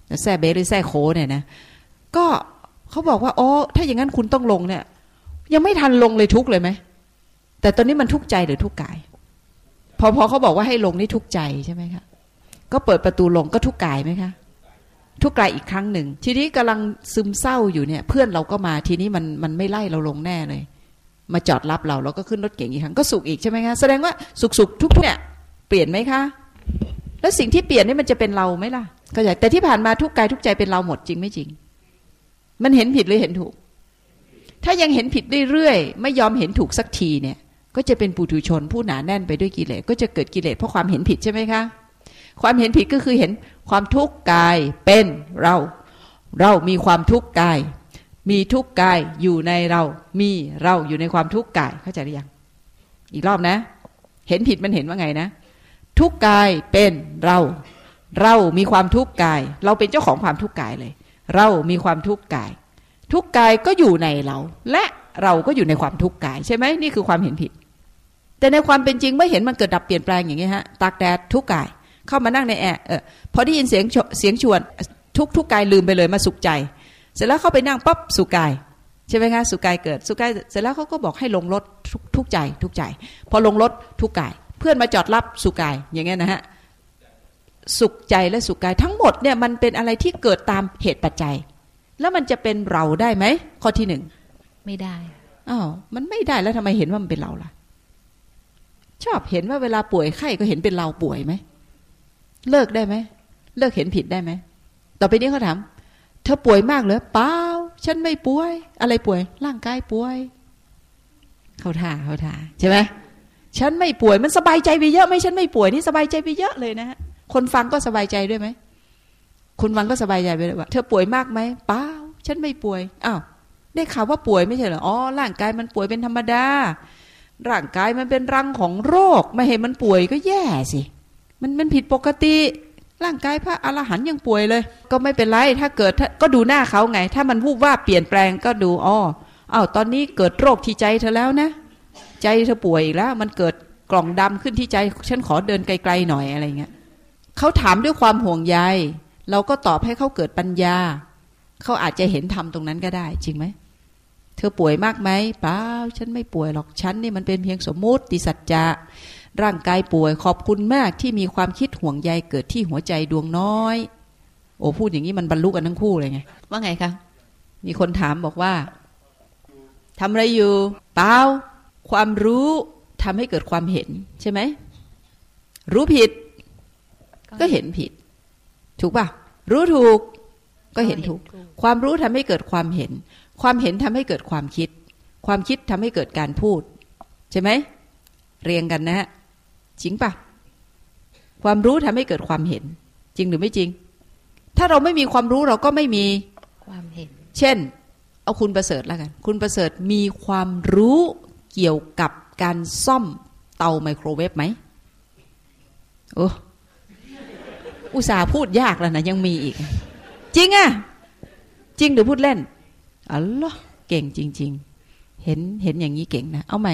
แซ่เบหรือแซ่โคเนี่ยนะก็เขาบอกว่าอ๋อถ้าอย่างนั้นคุณต้องลงเนี่ยยังไม่ทันลงเลยทุกเลยไหมแต่ตอนนี้มันทุกข์ใจหรือทุกข์กายพอเขาบอกว่าให้ลงนี่ทุกข์ใจใช่ไหมคะก็เปิดประตูลงก็ทุกข์กายไหมคะทุกข์กายอีกครั้งหนึ่งทีนี้กำลังซึมเศร้าอยู่เนี่ยเพื่อนเราก็มาทีนี้มันไม่ไล่เราลงแน่เลยมาจอดรับเราแล้วก็ขึ้นรถเก๋งอีกครั้งก็สุขอีกใช่ไหมคะแสดงว่าสุขทุกเนี่ยเปลี่ยนไหมคะแล้วสิ่งที่เปลี่ยนนี่มันจะเป็นเราไหมล่ะก็ใช่แต่ที่ผ่านมาทุกกายทุกใจเป็นเราหมดจริงไม่จริงมันเห็นผิดหรือเห็นถูกถ้ายังเห็นผิดเรื่อยๆไม่ยอมเห็นถูกสักทีเนี่ยก็จะเป็นปุถุชนผู้หนาแน่นไปด้วยกิเลสก็จะเกิดกิเลสเพราะความเห็นผิดใช่ไหมคะความเห็นผิดก็คือเห็นความทุกข์กายเป็นเรามีความทุกข์กายมีทุกข์กายอยู่ในเรามีเราอยู่ในความทุกข์กายเข้าใจหรือยังอีกรอบนะเห็นผิดมันเห็นว่าไงนะทุกข์กายเป็นเรามีความทุกข์กายเราเป็นเจ้าของความทุกข์กายเลยเรามีความทุกข์กายทุกข์กายก็อยู่ในเราและเราก็อยู่ในความทุกข์กายใช่ไหมนี่คือความเห็นผิดแต่ในความเป็นจริงเมื่อเห็นมันเกิดดับเปลี่ยนแปลงอย่างนี้ฮะตากแดดทุกข์กายเข้ามานั่งในแอร์พอได้ยินเสียงชวนทุกกายลืมไปเลยมาสุขใจเสร็จแล้วเข้าไปนั่งปั๊บสุขกายใช่ไหมคะสุขกายเกิดสุขกายเสร็จแล้วเขาก็บอกให้ลงรถทุกใจพอลงรถทุกกายเพื่อนมาจอดรับสุขกายอย่างเงี้ยนะฮะสุขใจและสุขกายทั้งหมดเนี่ยมันเป็นอะไรที่เกิดตามเหตุปัจจัยแล้วมันจะเป็นเราได้ไหมข้อที่หนึ่งไม่ได้อ้าวมันไม่ได้แล้วทำไมเห็นว่ามันเป็นเราล่ะชอบเห็นว่าเวลาป่วยไข้ก็เห็นเป็นเราป่วยไหมเลิกได้ไหมเลิกเห็นผิดได้ไหมต่อไปนี้เขาถามเธอป่วยมากเหรอเปล่าฉันไม่ป่วยอะไรป่วยร่างกายป่วยเขาท่าใช่ไหมฉันไม่ป่วยมันสบายใจไปเยอะไหมฉันไม่ป่วยนี่สบายใจไปเยอะเลยนะฮะคนฟังก็สบายใจด้วยไหมคนฟังก็สบายใจไปเลยว่าเธอป่วยมากไหมเปล่าฉันไม่ป่วยอ้าวได้ข่าวว่าป่วยไม่ใช่เหรออ๋อร่างกายมันป่วยเป็นธรรมดาร่างกายมันเป็นรังของโรคไม่เห็นมันป่วยก็แย่สิมันผิดปกติร่างกายพระอรหันต์ยังป่วยเลยก็ไม่เป็นไรถ้าเกิดก็ดูหน้าเขาไงถ้ามันวูบว่าเปลี่ยนแปลงก็ดูอ้าวตอนนี้เกิดโรคที่ใจเธอแล้วนะใจเธอป่วยอีกแล้วมันเกิดกล่องดำขึ้นที่ใจฉันขอเดินไกลๆหน่อยอะไรเงี้ยเขาถามด้วยความห่วงใยเราก็ตอบให้เขาเกิดปัญญาเขาอาจจะเห็นธรรมตรงนั้นก็ได้จริงไหมเธอป่วยมากไหมเปล่าฉันไม่ป่วยหรอกฉันนี่มันเป็นเพียงสมมุติสัจจะร่างกายป่วยขอบคุณมากที่มีความคิดห่วงใยเกิดที่หัวใจดวงน้อยโอ้พูดอย่างนี้มันบรรลุกันทั้งคู่เลยไงว่าไงคะมีคนถามบอกว่าทำอะไรอยู่เปล่าความรู้ทำให้เกิดความเห็นใช่ไหมรู้ผิดก็เห็นผิดถูกป่ะรู้ถูกก็เห็นถูกความรู้ทำให้เกิดความเห็นความเห็นทำให้เกิดความคิดความคิดทำให้เกิดการพูดใช่ไหมเรียงกันนะฮะจริงป่ะความรู้ทำให้เกิดความเห็นจริงหรือไม่จริงถ้าเราไม่มีความรู้เราก็ไม่มีความเห็นเช่นเอาคุณประเสริฐแล้วกันคุณประเสริฐมีความรู้เกี่ยวกับการซ่อมเตาไมโครเวฟไหมโอ้อุตส่าห์พูดยากแล้วนะยังมีอีกจริงอ่ะจริงหรือพูดเล่นอ๋อเหรอเก่งจริงๆเห็นอย่างนี้เก่งนะเอาใหม่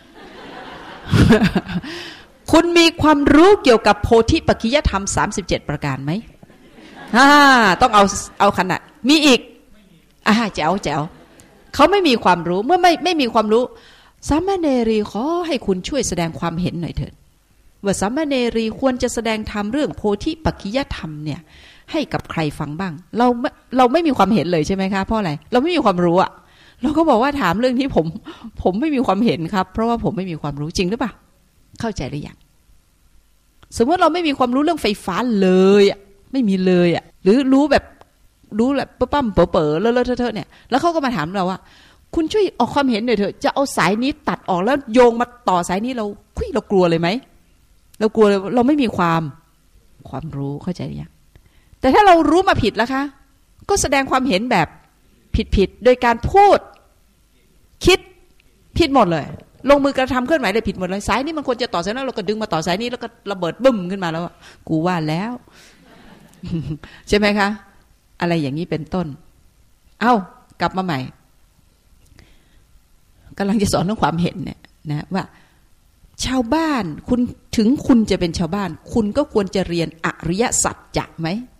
คุณมีความรู้เกี่ยวกับโพธิปัจจิยธรรม37ประการไหมต้องเอาขนาดมีอีกแจ๋วเขาไม่มีความรู้เมื่อไม่มีความรู้สามเณรีขอให้คุณช่วยแสดงความเห็นหน่อยเถิดว่าสามเณรีควรจะแสดงธรรมเรื่องโพธิปัจจิยธรรมเนี่ยให้กับใครฟังบ้างเราไม่มีความเห็นเลยใช่ไหมคะเพราะอะไรเราไม่มีความรู้อะเราก็บอกว่าถามเรื่องที่ผมไม่มีความเห็นครับเพราะว่าผมไม่มีความรู้จริงหรือเปล่าเข้าใจหรือยังสมมติเราไม่มีความรู้เรื่องไฟฟ้าเลยอะไม่มีเลยอะหรือรู้แบบปั้มเป๋อเลอะเทอะเนี่ยแล้วเขาก็มาถามเราว่าคุณช่วยออกความเห็นหน่อยเถอะจะเอาสายนี้ตัดออกแล้วโยงมาต่อสายนี้เรากลัวเลยไหมเรากลัวเลยเราไม่มีความรู้เข้าใจหรือยังแต่ถ้าเรารู้มาผิดแล้วคะก็แสดงความเห็นแบบผิดโดยการพูดคิดผิดหมดเลยลงมือกระทำเคลื่อนไหวเลยผิดหมดเลยสายนี้มันควรจะต่อสายนั้นเราก็ดึงมาต่อสายนี้แล้วก็ระเบิดบึ้มขึ้นมาแล้วกูว่าแล้ว ใช่ไหมคะอะไรอย่างนี้เป็นต้นกลับมาใหม่กำลังจะสอนเรื่องความเห็นเนี่ยนะว่าชาวบ้านคุณจะเป็นชาวบ้านคุณก็ควรจะเรียนอริยสัจจะไหมเพ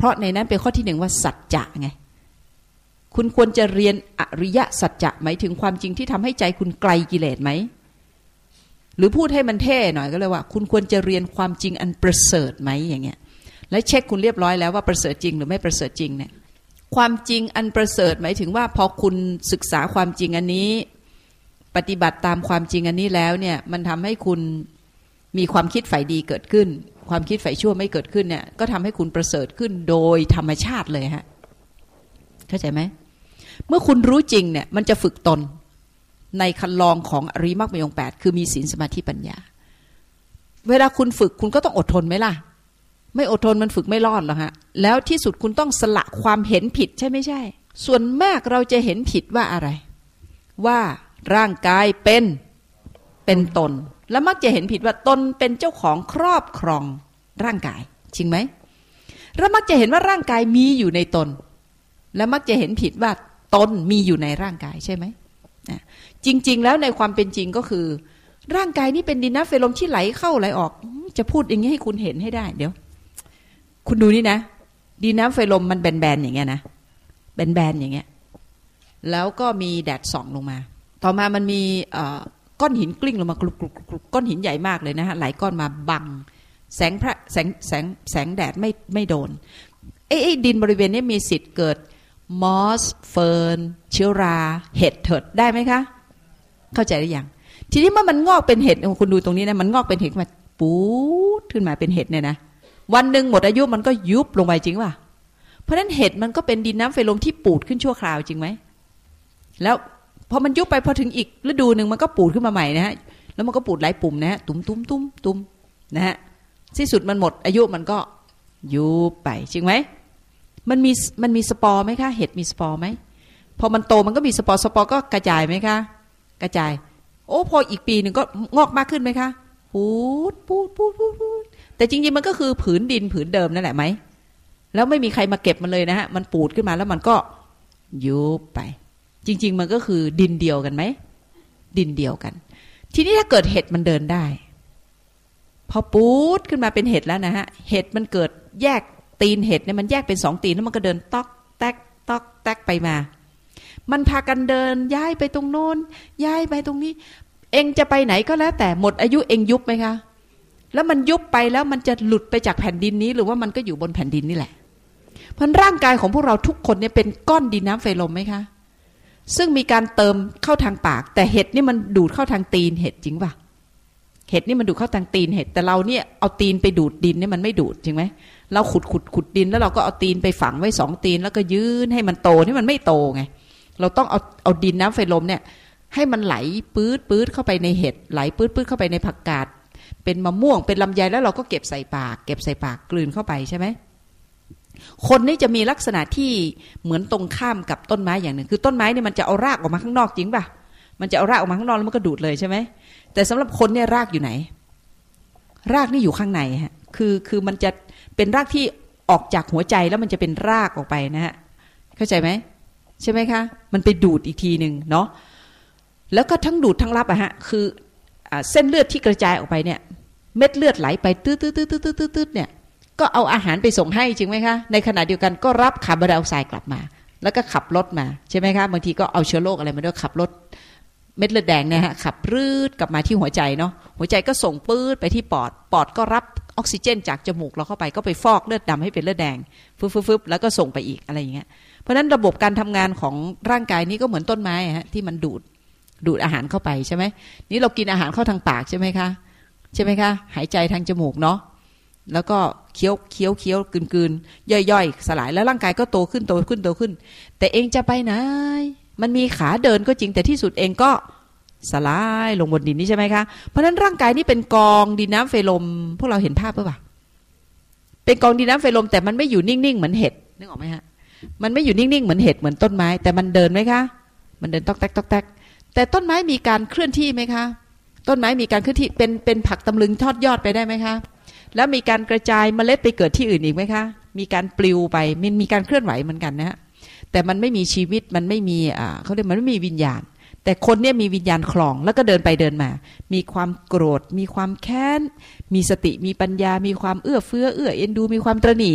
ราะในนั้นเป็นข้อที่หนึ่งว่าสัจจะไงคุณควรจะเรียนอริยสัจจะหมายถึงความจริงที่ทำให้ใจคุณไกลกิเลสไหมหรือพูดให้มันเท่หน่อยก็เลยว่าคุณควรจะเรียนความจริงอันประเสริฐไหมอย่างเงี้ยแล้วเช็คคุณเรียบร้อยแล้วว่าประเสริฐจริงหรือไม่ประเสริฐจริงเนี่ยความจริงอันประเสริฐหมายถึงว่าพอคุณศึกษาความจริงอันนี้ปฏิบัติตามความจริงอันนี้แล้วเนี่ยมันทำให้คุณมีความคิดฝ่ายดีเกิดขึ้นความคิดฝ่ายชั่วไม่เกิดขึ้นเนี่ยก็ทำให้คุณประเสริฐขึ้นโดยธรรมชาติเลยฮะเข้าใจไหมเมื่อคุณรู้จริงเนี่ยมันจะฝึกตนในคันลองของอริยมรรคมีองค์ 8คือมีศีลสมาธิปัญญาเวลาคุณฝึกคุณก็ต้องอดทนไหมล่ะไม่อดทนมันฝึกไม่รอดหรอกฮะแล้วที่สุดคุณต้องสละความเห็นผิดใช่ไม่ใช่ส่วนมากเราจะเห็นผิดว่าอะไรว่าร่างกายเป็นตนแล้วมักจะเห็นผิดว่าตนเป็นเจ้าของครอบครองร่างกายจริงไหมแล้วมักจะเห็นว่าร่างกายมีอยู่ในตนแล้วมักจะเห็นผิดว่าตนมีอยู่ในร่างกายใช่ไหมจริงๆแล้วในความเป็นจริงก็คือร่างกายนี้เป็นดินน้ำไฟลมที่ไหลเข้าไหลออกจะพูดอย่างนี้ให้คุณเห็นให้ได้เดี๋ยวคุณดูนี่นะดินน้ำไฟลมมันแบนๆอย่างเงี้ยนะแบนๆอย่างเงี้ยแล้วก็มีแดดส่องลงมาต่อมามันมีก้อนหินกลิ้งลงมากรุบๆก้อนหินใหญ่มากเลยนะฮะหลายก้อนมาบังแสงแดดไม่โดนไอ้ดินบริเวณนี้มีสิทธิ์เกิดมอสเฟิร์นเชื้อราเห็ดเถิดได้ไหมคะเข้าใจหรือยังทีนี้เมื่อมันงอกเป็นเห็ดคุณดูตรงนี้นะมันงอกเป็นเห็ดมาปูดขึ้นมาเป็นเห็ดเนี่ยนะวันหนึ่งหมดอายุมันก็ยุบลงไปจริงป่ะเพราะฉะนั้นเห็ดมันก็เป็นดินน้ำไฟลมที่ปูดขึ้นชั่วคราวจริงไหมแล้วพอมันยุบไปพอถึงอีกฤดูหนึ่งมันก็ปูดขึ้นมาใหม่นะฮะแล้วมันก็ปูดหลายปุ่มนะฮะตุ้มนะฮะที่สุดมันหมดอายุมันก็ยุบไปจริงไหมมันมีสปอร์ไหมคะเห็ดมีสปอร์ไหมพอมันโตมันก็มีสปอร์ก็กระจายไหมคะกระจายโอ้พออีกปีหนึ่งก็งอกมากขึ้นไหมคะปูดแต่จริงๆมันก็คือผืนดินผืนเดิมนั่นแหละไหมแล้วไม่มีใครมาเก็บมันเลยนะฮะมันปูดขึ้นมาแล้วมันก็ยุบไปจริงๆมันก็คือดินเดียวกันไหมดินเดียวกันทีนี้ถ้าเกิดเห็ดมันเดินได้พอปูดขึ้นมาเป็นเห็ดแล้วนะฮะเห็ดมันเกิดแยกตีนเห็ดเนี่ยมันแยกเป็น2ตีนแล้วมันก็เดินตอกแตกไปมามันพากันเดินย้ายไปตรงโน้นย้ายไปตรงนี้เองจะไปไหนก็แล้วแต่หมดอายุเองยุบไหมคะแล้วมันยุบไปแล้วมันจะหลุดไปจากแผ่นดินนี้หรือว่ามันก็อยู่บนแผ่นดินนี่แหละเพราะร่างกายของพวกเราทุกคนเนี่ยเป็นก้อนดินน้ำไฟลมไหมคะซึ่งมีการเติมเข้าทางปากแต่เห็ดนี่มันดูดเข้าทางตีนเห็ดจริงป่ะเห็ดนี่มันดูดเข้าทางตีนเห็ดแต่เราเนี่ยเอาตีนไปดูดดินเนี่ยมันไม่ดูดจริงไหมเราขุดดินแล้วเราก็เอาตีนไปฝังไว้2ตีนแล้วก็ยืนให้มันโตนี่มันไม่โตไงเราต้องเอาดินน้ำไฟลมเนี่ยให้มันไหลปื๊ดเข้าไปในเห็ดไหลปื๊ดเข้าไปในผักกาดเป็นมะม่วงเป็นลำไยแล้วเราก็เก็บใส่ปากกลืนเข้าไปใช่ไหมคนนี่จะมีลักษณะที่เหมือนตรงข้ามกับต้นไม้อย่างหนึ่งคือต้นไม้เนี่ยมันจะเอารากออกมาข้างนอกจริงป่ะมันจะเอารากออกมาข้างนอกแล้วมันก็ดูดเลยใช่ไหมแต่สำหรับคนเนี่ยรากอยู่ไหนรากนี่อยู่ข้างในฮะคือมันจะเป็นรากที่ออกจากหัวใจแล้วมันจะเป็นรากออกไปนะฮะเข้าใจไหมใช่ไหมคะมันไปดูดอีกทีหนึ่งเนาะแล้วก็ทั้งดูดทั้งรับอะฮะคือเส้นเลือดที่กระจายออกไปเนี่ยเม็ดเลือดไหลไปตืดเนี่ยก็เอาอาหารไปส่งให้จริงไหมคะในขณะเดียวกันก็รับคาร์บอนไดออกไซด์กลับมาแล้วก็ขับรถมาใช่ไหมคะบางทีก็เอาเชื้อโรคอะไรมาด้วยขับรถเม็ดเลือดแดงเนี่ยฮะขับรืดกลับมาที่หัวใจเนาะหัวใจก็ส่งปื๊ดไปที่ปอดก็รับออกซิเจนจากจมูกเราเข้าไปก็ไปฟอกเลือดดำให้เป็นเลือดแดงฟึบแล้วก็ส่งไปอีกอะไรอย่างเงี้ยเพราะฉะนั้นระบบการทำงานของร่างกายนี้ก็เหมือนต้นไม้ฮะที่มันดูดอาหารเข้าไปใช่ไหมนี่เรากินอาหารเข้าทางปากใช่ไหมคะหายใจทางจมูกเนาะแล้วก็เคี้ยวกลืนย่อยสลายแล้วร่างกายก็โตขึ้นแต่เองจะไปไหนมันมีขาเดินก็จริงแต่ที่สุดเองก็สลายลงบนดินนี่ใช่ไหมคะเพราะฉะนั้นร่างกายนี่เป็นกองดินน้ำไฟลมพวกเราเห็นภาพป่ะเป็นกองดินน้ำไฟลมแต่มันไม่อยู่นิ่งๆเหมือนเห็ดนึกออกไหมฮะมันไม่อยู่นิ่งๆเหมือนเห็ดเหมือนต้นไม้แต่มันเดินไหมคะมันเดินตอกแตกแต่ต้นไม้มีการเคลื่อนที่ไหมคะต้นไม้มีการเคลื่อนที่เป็นผักตำลึงทอดยอดไปได้ไหมคะแล้วมีการกระจายเมล็ดไปเกิดที่อื่นอีกไหมคะมีการปลิวไปมีการเคลื่อนไหวเหมือนกันนะฮะแต่มันไม่มีชีวิตมันไม่มีเขาเรียกมันไม่มีวิญญาณแต่คนเนี่ยมีวิญญาณคลองแล้วก็เดินไปเดินมามีความโกรธมีความแค้นมีสติมีปัญญามีความเอื้อเฟื้อเอ็นดูมีความตระหนี่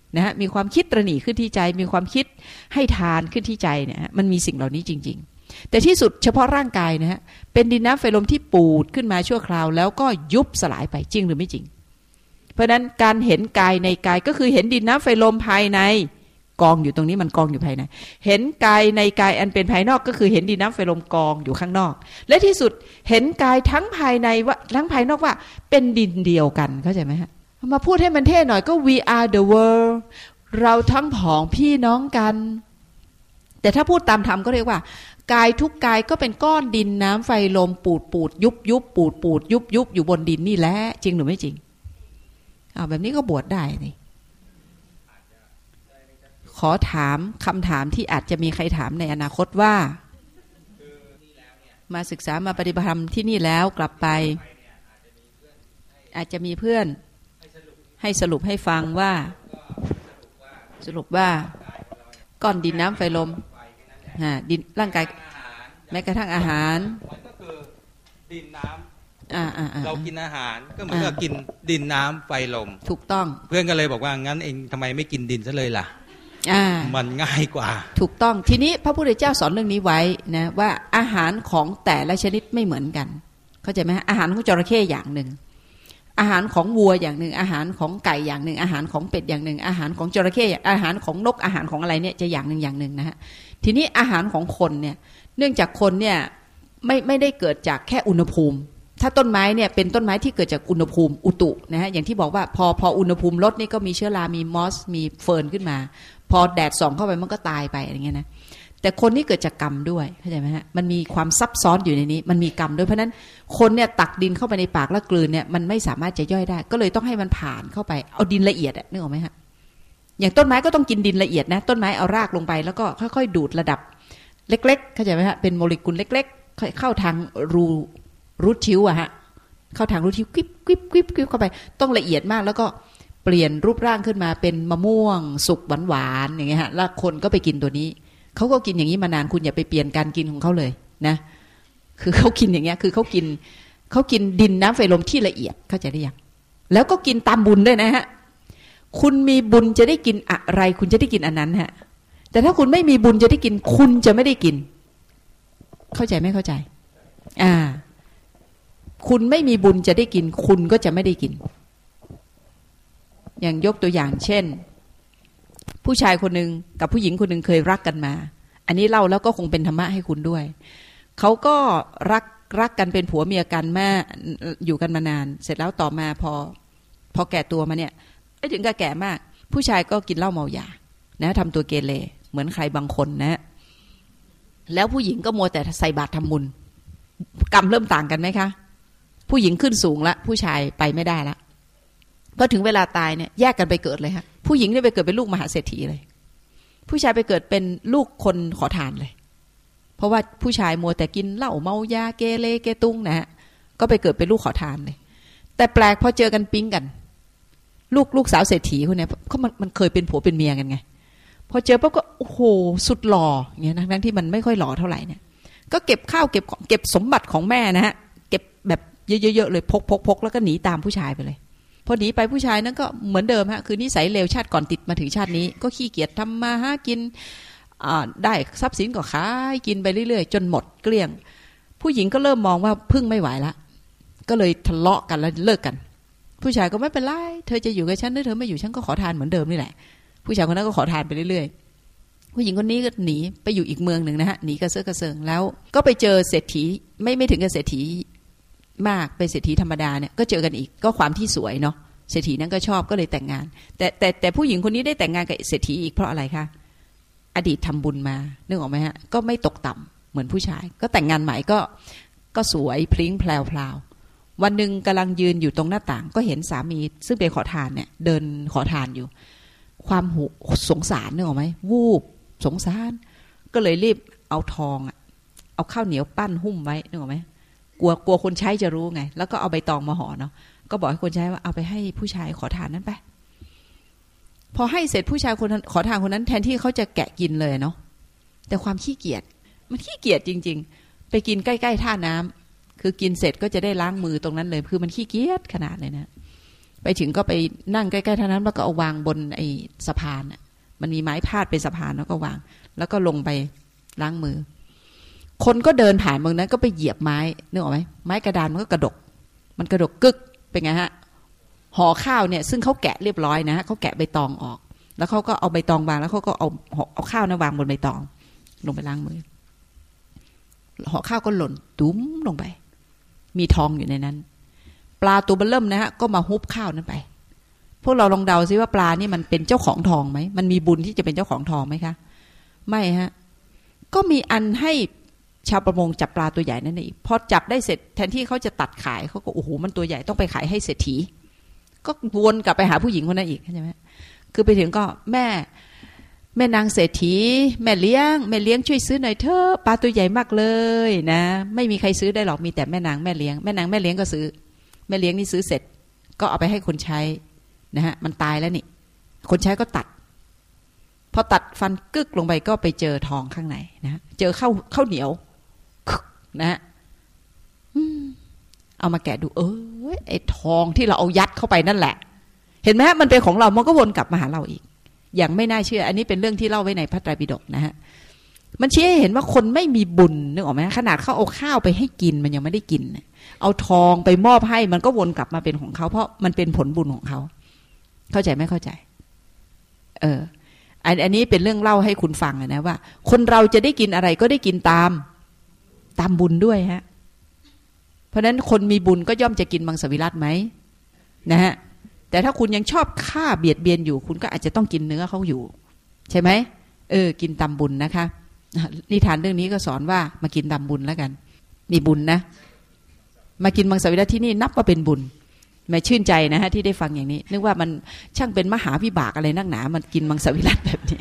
นะฮะมีความคิดตระหนี่ขึ้นที่ใจมีความคิดให้ทานขึ้นที่ใจเนี่ยมันมีสิ่งเหล่านี้จริงๆแต่ที่สุดเฉพาะร่างกายนะฮะเป็นดินน้ำไฟลมที่ปูดขึ้นมาชั่วคราวแล้วก็ยุบสลายไปจริงหรือไม่จริงเพราะนั้นการเห็นกายในกายก็คือเห็นดินน้ำไฟลมภายในกองอยู่ตรงนี้มันกองอยู่ภายในเห็นกายในกายอันเป็นภายนอกก็คือเห็นดินน้ำไฟลมกองอยู่ข้างนอกและที่สุดเห็นกายทั้งภายในว่าทั้งภายนอกว่าเป็นดินเดียวกันเข้าใจไหมฮะมาพูดให้มันเท่หน่อยก็ we are the world เราทั้งผองพี่น้องกันแต่ถ้าพูดตามธรรมก็เรียกว่ากายทุกกายก็เป็นก้อนดินน้ำไฟลมปูดปูดยุบยุบปูดปูดยุบยุบอยู่บนดินนี่แหละจริงหรือไม่จริงแบบนี้ก็บวชได้นี่ขอถามคำถามที่อาจจะมีใครถามในอนาคตว่ามาศึกษามาปฏิบัติธรรมที่นี่แล้วกลับไปอาจจะมีเพื่อนให้สรุปให้ฟังว่าสรุปว่าก้อนดินน้ำไฟลมดินร่างกายแม้กระทั่งอาหารก็คือดินน้ำเรากินอาหารก็เหมือนกับกินดินน้ำไฟลมถูกต้องเพื่อนก็เลยบอกว่างั้นเองทำไมไม่กินดินซะเลยล่ะมันง่ายกว่าถูกต้องทีนี้พระพุทธเจ้าสอนเรื่องนี้ไว้นะว่าอาหารของแต่ละชนิดไม่เหมือนกันเข้าใจไหมอาหารของจระเข้อย่างหนึ่งอาหารของวัวอย่างหนึ่งอาหารของไก่อย่างหนึ่งอาหารของเป็ดอย่างหนึ่งอาหารของจระเข้อาหารของนกอาหารของอะไรเนี่ยจะอย่างหนึ่งนะฮะทีนี้อาหารของคนเนี่ยเนื่องจากคนเนี่ยไม่ได้เกิดจากแค่อุณหภูมิถ้าต้นไม้เนี่ยเป็นต้นไม้ที่เกิดจากอุณหภูมิอุตุนะฮะอย่างที่บอกว่าพออุณหภูมิลดนี่ก็มีเชื้อรามีมอสมีเฟิร์นขึ้นมาพอแดดส่องเข้าไปมันก็ตายไปอย่างเงี้ยนะแต่คนนี่เกิดจากกรรมด้วยเข้าใจไหมฮะมันมีความซับซ้อนอยู่ในนี้มันมีกรรมด้วยเพราะนั้นคนเนี่ยตักดินเข้าไปในปากแล้วกลืนเนี่ยมันไม่สามารถจะย่อยได้ก็เลยต้องให้มันผ่านเข้าไปเอาดินละเอียดนึกออกไหมฮะอย่างต้นไม้ก็ต้องกินดินละเอียดนะต้นไม้เอารากลงไปแล้วก็ค่อยๆดูดระดับเล็กๆเข้าใจไหมฮะเป็นโมเลกุลเล็กๆเข้าทางรูททิวอะฮะเข้าทางรูททิวกิ๊บเข้าไปต้องละเอียดมากแล้วก็เปลี่ยนรูปร่างขึ้นมาเป็นมะม่วงสุกหวานๆอย่างเงี้ยฮะแล้วคนก็ไปกินตัวนี้เขาก็กินอย่างนี้มานานคุณอย่าไปเปลี่ยนการกินของเขาเลยนะคือเขากินอย่างเงี้ยคือเขากินดินน้ำไฟลมที่ละเอียดเข้าใจได้ยังแล้วก็กินตามบุญด้วยนะฮะคุณมีบุญจะได้กินอะไรคุณจะได้กินอันนั้นฮะแต่ถ้าคุณไม่มีบุญจะได้กินคุณจะไม่ได้กินเข้าใจไม่เข้าใจคุณไม่มีบุญจะได้กินคุณก็จะไม่ได้กินอย่างยกตัวอย่างเช่นผู้ชายคนหนึ่งกับผู้หญิงคนหนึ่งเคยรักกันมาอันนี้เล่าแล้วก็คงเป็นธรรมะให้คุณด้วยเขาก็รักกันเป็นผัวเมียกันแม่อยู่กันมานานเสร็จแล้วต่อมาพอแก่ตัวมาเนี่ยไม่ถึงกับแก่มากผู้ชายก็กินเหล้าเมายานะทำตัวเกเรเหมือนใครบางคนนะแล้วผู้หญิงก็มัวแต่ใส่บาตรทำบุญกรรมเริ่มต่างกันไหมคะผู้หญิงขึ้นสูงละผู้ชายไปไม่ได้ละพอถึงเวลาตายเนี่ยแยกกันไปเกิดเลยฮะผู้หญิงเนี่ยไปเกิดเป็นลูกมหาเศรษฐีเลยผู้ชายไปเกิดเป็นลูกคนขอทานเลยเพราะว่าผู้ชายมัวแต่กินเหล้าเมายาเกเรเกตุงนะฮะก็ไปเกิดเป็นลูกขอทานเลยแต่แปลกพอเจอกันปิ๊งกันลูกสาวเศรษฐีคนนี้เขามันเคยเป็นผัวเป็นเมียกันไงพอเจอปั๊บก็โอ้โหสุดหล่ออย่างเงี้ยทั้งที่มันไม่ค่อยหล่อเท่าไหร่เนี่ยก็เก็บข้าวเก็บสมบัติของแม่นะฮะเก็บแบบเยอะๆเลยพกแล้วก็หนีตามผู้ชายไปเลยพอหนีไปผู้ชายนั้นก็เหมือนเดิมฮะคือนิสัยเลวชาติก่อนติดมาถึงชาตินี้ก็ขี้เกียจทำมาหากินได้ทรัพย์สินก็ขายกินไปเรื่อยๆจนหมดเกลี้ยงผู้หญิงก็เริ่มมองว่าพึ่งไม่ไหวละก็เลยทะเลาะกันแล้วเลิกกันผู้ชายก็ไม่เป็นไรเธอจะอยู่กับฉันหรือเธอไม่อยู่ฉันก็ขอทานเหมือนเดิมนี่แหละผู้ชายคนนั้นก็ขอทานไปเรื่อยๆผู้หญิงคนนี้ก็หนีไปอยู่อีกเมืองหนึ่งนะฮะหนีกระเซาะกระเซิงแล้วก็ไปเจอเศรษฐีไม่ถึงกับเศรษฐีมากเป็นเศรษฐีธรรมดาเนี่ยก็เจอกันอีกก็ความที่สวยเนาะเศรษฐีนั้นก็ชอบก็เลยแต่งงานแต่ผู้หญิงคนนี้ได้แต่งงานกับเศรษฐีอีกเพราะอะไรคะอดีตทำบุญมานึกออกไหมฮะก็ไม่ตกต่ำเหมือนผู้ชายก็แต่งงานใหม่ก็สวยพลิ้งแพลววันหนึ่งกำลังยืนอยู่ตรงหน้าต่างก็เห็นสามีซึ่งเป็นขอทานเนี่ยเดินขอทานอยู่ความสงสารนึกออกไหมวูบสงสารก็เลยรีบเอาทองเอาข้าวเหนียวปั้นหุ้มไว้นึกออกไหมกลัวคนใช้จะรู้ไงแล้วก็เอาใบตองมาห่อเนาะก็บอกให้คนใช้ว่าเอาไปให้ผู้ชายขอทานนั้นไปพอให้เสร็จผู้ชายคนขอทานคนนั้นแทนที่เขาจะแกะกินเลยเนาะแต่ความขี้เกียจมันขี้เกียจจริงๆไปกินใกล้ๆท่าน้ำคือกินเสร็จก็จะได้ล้างมือตรงนั้นเลยคือมันขี้เกียจขนาดเลยนะไปถึงก็ไปนั่งใกล้ๆท่านั้นแล้วก็เอาวางบนไอ้สะพานน่ะมันมีไม้พาดเป็นสะพานแล้วก็วางแล้วก็ลงไปล้างมือคนก็เดินผ่านบางนั้นก็ไปเหยียบไม้นึกออกไหมไม้กระดานมันก็กระดกมันกระดกกึกเป็นไงฮะห่อข้าวเนี่ยซึ่งเขาแกะเรียบร้อยนะเขาแกะใบตองออกแล้วเขาก็เอาใบตองวางแล้วเขาก็เอาข้าวนะวางบนใบตองลงไปล้างมือห่อข้าวก็หล่นตุ้มลงไปมีทองอยู่ในนั้นปลาตัวเบิ่มนะฮะก็มาฮุบข้าวนั้นไปพวกเราลองเดาซิว่าปลานี่มันเป็นเจ้าของทองไหมมันมีบุญที่จะเป็นเจ้าของทองไหมคะไม่ฮะก็มีอันให้ชาวประมงจับปลาตัวใหญ่นั่นเองพอจับได้เสร็จแทนที่เขาจะตัดขายเขาก็โอ้โหมันตัวใหญ่ต้องไปขายให้เศรษฐีก็วนกลับไปหาผู้หญิงคนนั้นอีกใช่ไหมคือไปถึงก็แม่นางเศรษฐีแม่เลี้ยงช่วยซื้อหน่อยเถอะปลาตัวใหญ่มากเลยนะไม่มีใครซื้อได้หรอกมีแต่แม่นางแม่เลี้ยงก็ซื้อแม่เลี้ยงนี่ซื้อเสร็จก็เอาไปให้คนใช้นะฮะมันตายแล้วนี่คนใช้ก็ตัดพอตัดฟันกึกลงไปก็ไปเจอทองข้างในนะเจอข้าวเหนียวนะฮะเอามาแกะดูไอ้ทองที่เราเอายัดเข้าไปนั่นแหละเห็นไหมมันเป็นของเรามันก็วนกลับมาหาเราอีกอย่างไม่น่าเชื่ออันนี้เป็นเรื่องที่เล่าไว้ในพระไตรปิฎกนะฮะมันชี้ให้เห็นว่าคนไม่มีบุญนึกออกไหมขนาดเขาเอาข้าวไปให้กินมันยังไม่ได้กินเอาทองไปมอบให้มันก็วนกลับมาเป็นของเขาเพราะมันเป็นผลบุญของเขาเข้าใจไม่เข้าใจอันนี้เป็นเรื่องเล่าให้คุณฟังนะว่าคนเราจะได้กินอะไรก็ได้กินตามบุญด้วยฮะเพราะฉะนั้นคนมีบุญก็ย่อมจะกินมังสวิรัติไหมนะฮะแต่ถ้าคุณยังชอบฆ่าเบียดเบียนอยู่คุณก็อาจจะต้องกินเนื้อเขาอยู่ใช่ไหมกินตามบุญนะคะนิทานเรื่องนี้ก็สอนว่ามากินตามบุญแล้วกันมีบุญนะมากินมังสวิรัติที่นี่นับว่าเป็นบุญแม่ชื่นใจนะฮะที่ได้ฟังอย่างนี้นึกว่ามันช่างเป็นมหาวิบากอะไรนักหนามันกินมังสวิรัติแบบนี้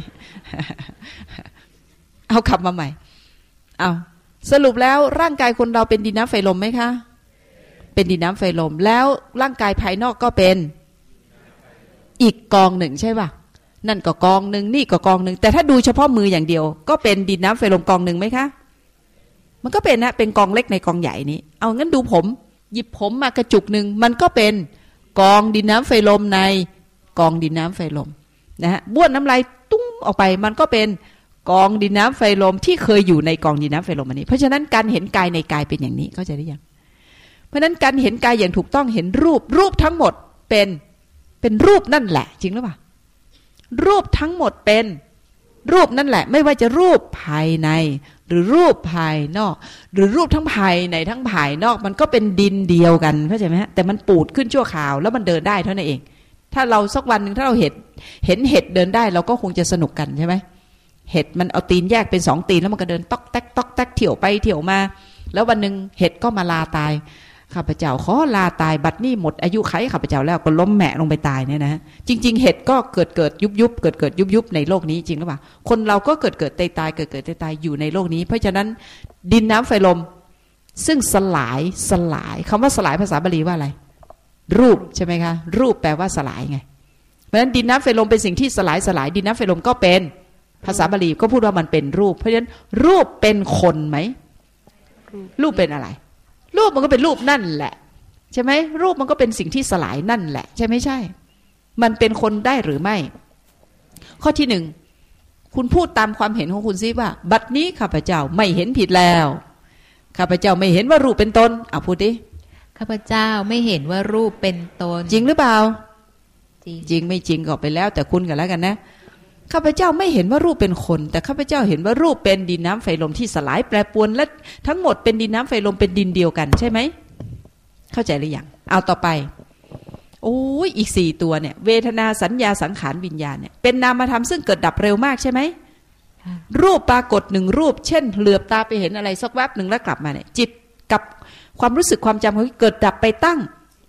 เอาขับมาใหม่เอาสรุปแล้วร่างกายคนเราเป็นดินน้ำไฟลมไหมคะเป็นดินน้ำไฟลมแล้วร่างกายภายนอกก็เป็นอีกกองหนึ่งใช่ป่ะนั่นก็กองหนึ่งนี่ก็กองหนึ่งแต่ถ้าดูเฉพาะมืออย่างเดียวก็เป็นดินน้ำไฟลมกองหนึ่งไหมคะมันก็เป็นนะเป็นกองเล็กในกองใหญ่นี้เอางั้นดูผมหยิบผมมากระจุกหนึ่งมันก็เป็นกองดินน้ำไฟลมในกองดินน้ำไฟลมนะฮะบ้วนน้ำลายตุ้มออกไปมันก็เป็นกองดินน้ำไฟลมที่เคยอยู่ในกองดินน้ำไฟลมอันนี้เพราะฉะนั้นการเห็นกายในกายเป็นอย่างนี้เข้าใจหรือยังเพราะฉะนั้นการเห็นกายอย่างถูกต้องเห็นรูปทั้งหมดเป็นรูปนั่นแหละจริงหรือเปล่ารูปทั้งหมดเป็นรูปนั่นแหละไม่ว่าจะรูปภายในหรือรูปภายนอกหรือรูปทั้งภายในทั้งภายนอกมันก็เป็นดินเดียวกันเข้าใจไหมฮะแต่มันปูดขึ้นชั่วคราวแล้วมันเดินได้เท่านั้นเองถ้าเราสักวันหนึ่งถ้าเราเห็นเห็ดเดินได้เราก็คงจะสนุกกันใช่ไหมเห็ดมันเอาตีนแยกเป็น2ตีนแล้วมันก็เดินต๊อกแต๊กต๊อกแต๊กเที่ยวไปเที่ยวมาแล้ววันหนึ่งเห็ดก็มาลาตายข้าพเจ้าขอลาตายบัดนี้หมดอายุไขข้าพเจ้าแล้วก็ล้มแหมะลงไปตายเนี่ยนะจริงๆเห็ดก็เกิดยุบเกิดยุบในโลกนี้จริงหรือเปล่าคนเราก็เกิดตายเกิดตายอยู่ในโลกนี้เพราะฉะนั้นดินน้ำไฟลมซึ่งสลายคำว่าสลายภาษาบาลีว่าอะไรรูปใช่ไหมคะรูปแปลว่าสลายไงเพราะฉะนั้นดินน้ำไฟลมเป็นสิ่งที่สลายดินน้ำไฟลมก็เป็นภาษาบาลีก็พูดว่ามันเป็นรูปเพราะฉะนั้นรูปเป็นคนไหมรูปเป็นอะไรรูปมันก็เป็นรูปนั่นแหละใช่ไหมรูปมันก็เป็นสิ่งที่สลายนั่นแหละใช่ไม่ใช่มันเป็นคนได้หรือไม่ข้อที่หนึ่งคุณพูดตามความเห็นของคุณซิว่าบัดนี้ข้าพเจ้าไม่เห็นผิดแล้วข้าพเจ้าไม่เห็นว่ารูปเป็นตนเอาพูดดิข้าพเจ้าไม่เห็นว่ารูปเป็นตนจริงหรือเปล่าจริงไม่จริงก็ไปแล้วแต่คุณกันแล้วกันนะข้าพเจ้าไม่เห็นว่ารูปเป็นคนแต่ข้าพเจ้าเห็นว่ารูปเป็นดินน้ำไฟลมที่สลายแปรปรวนและทั้งหมดเป็นดินน้ำไฟลมเป็นดินเดียวกันใช่ไหมเข้าใจหรือยังเอาต่อไปโอ้ยอีก4ตัวเนี่ยเวทนาสัญญาสังขารวิญญาณเนี่ยเป็นนามธรรมซึ่งเกิดดับเร็วมากใช่ไหมรูปปรากฏ1รูปเช่นเหลือบตาไปเห็นอะไรสักแวบหนึ่งแล้วกลับมาเนี่ยจิตกับความรู้สึกความจำของเกิดดับไปตั้ง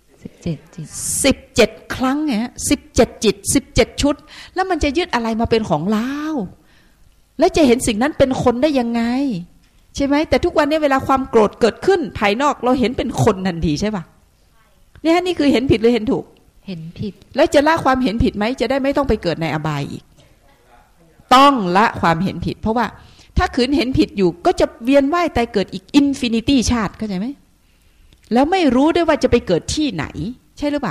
17ครั้งเนี่ย17จิต17ชุดแล้วมันจะยึดอะไรมาเป็นของเราแล้วจะเห็นสิ่งนั้นเป็นคนได้ยังไงใช่ไหมแต่ทุกวันนี้เวลาความโกรธเกิดขึ้นภายนอกเราเห็นเป็นคนทันทีใช่ปะเนี่ยนี่คือเห็นผิดหรือเห็นถูกเห็นผิดแล้วจะละความเห็นผิดไหมจะได้ไม่ต้องไปเกิดในอบายอีกต้องละความเห็นผิดเพราะว่าถ้าขืนเห็นผิดอยู่ก็จะเวียนว่ายตายเกิดอีกอินฟินิตี้ชาติเข้าใจไหมแล้วไม่รู้ด้วยว่าจะไปเกิดที่ไหนใช่หรือเปล่า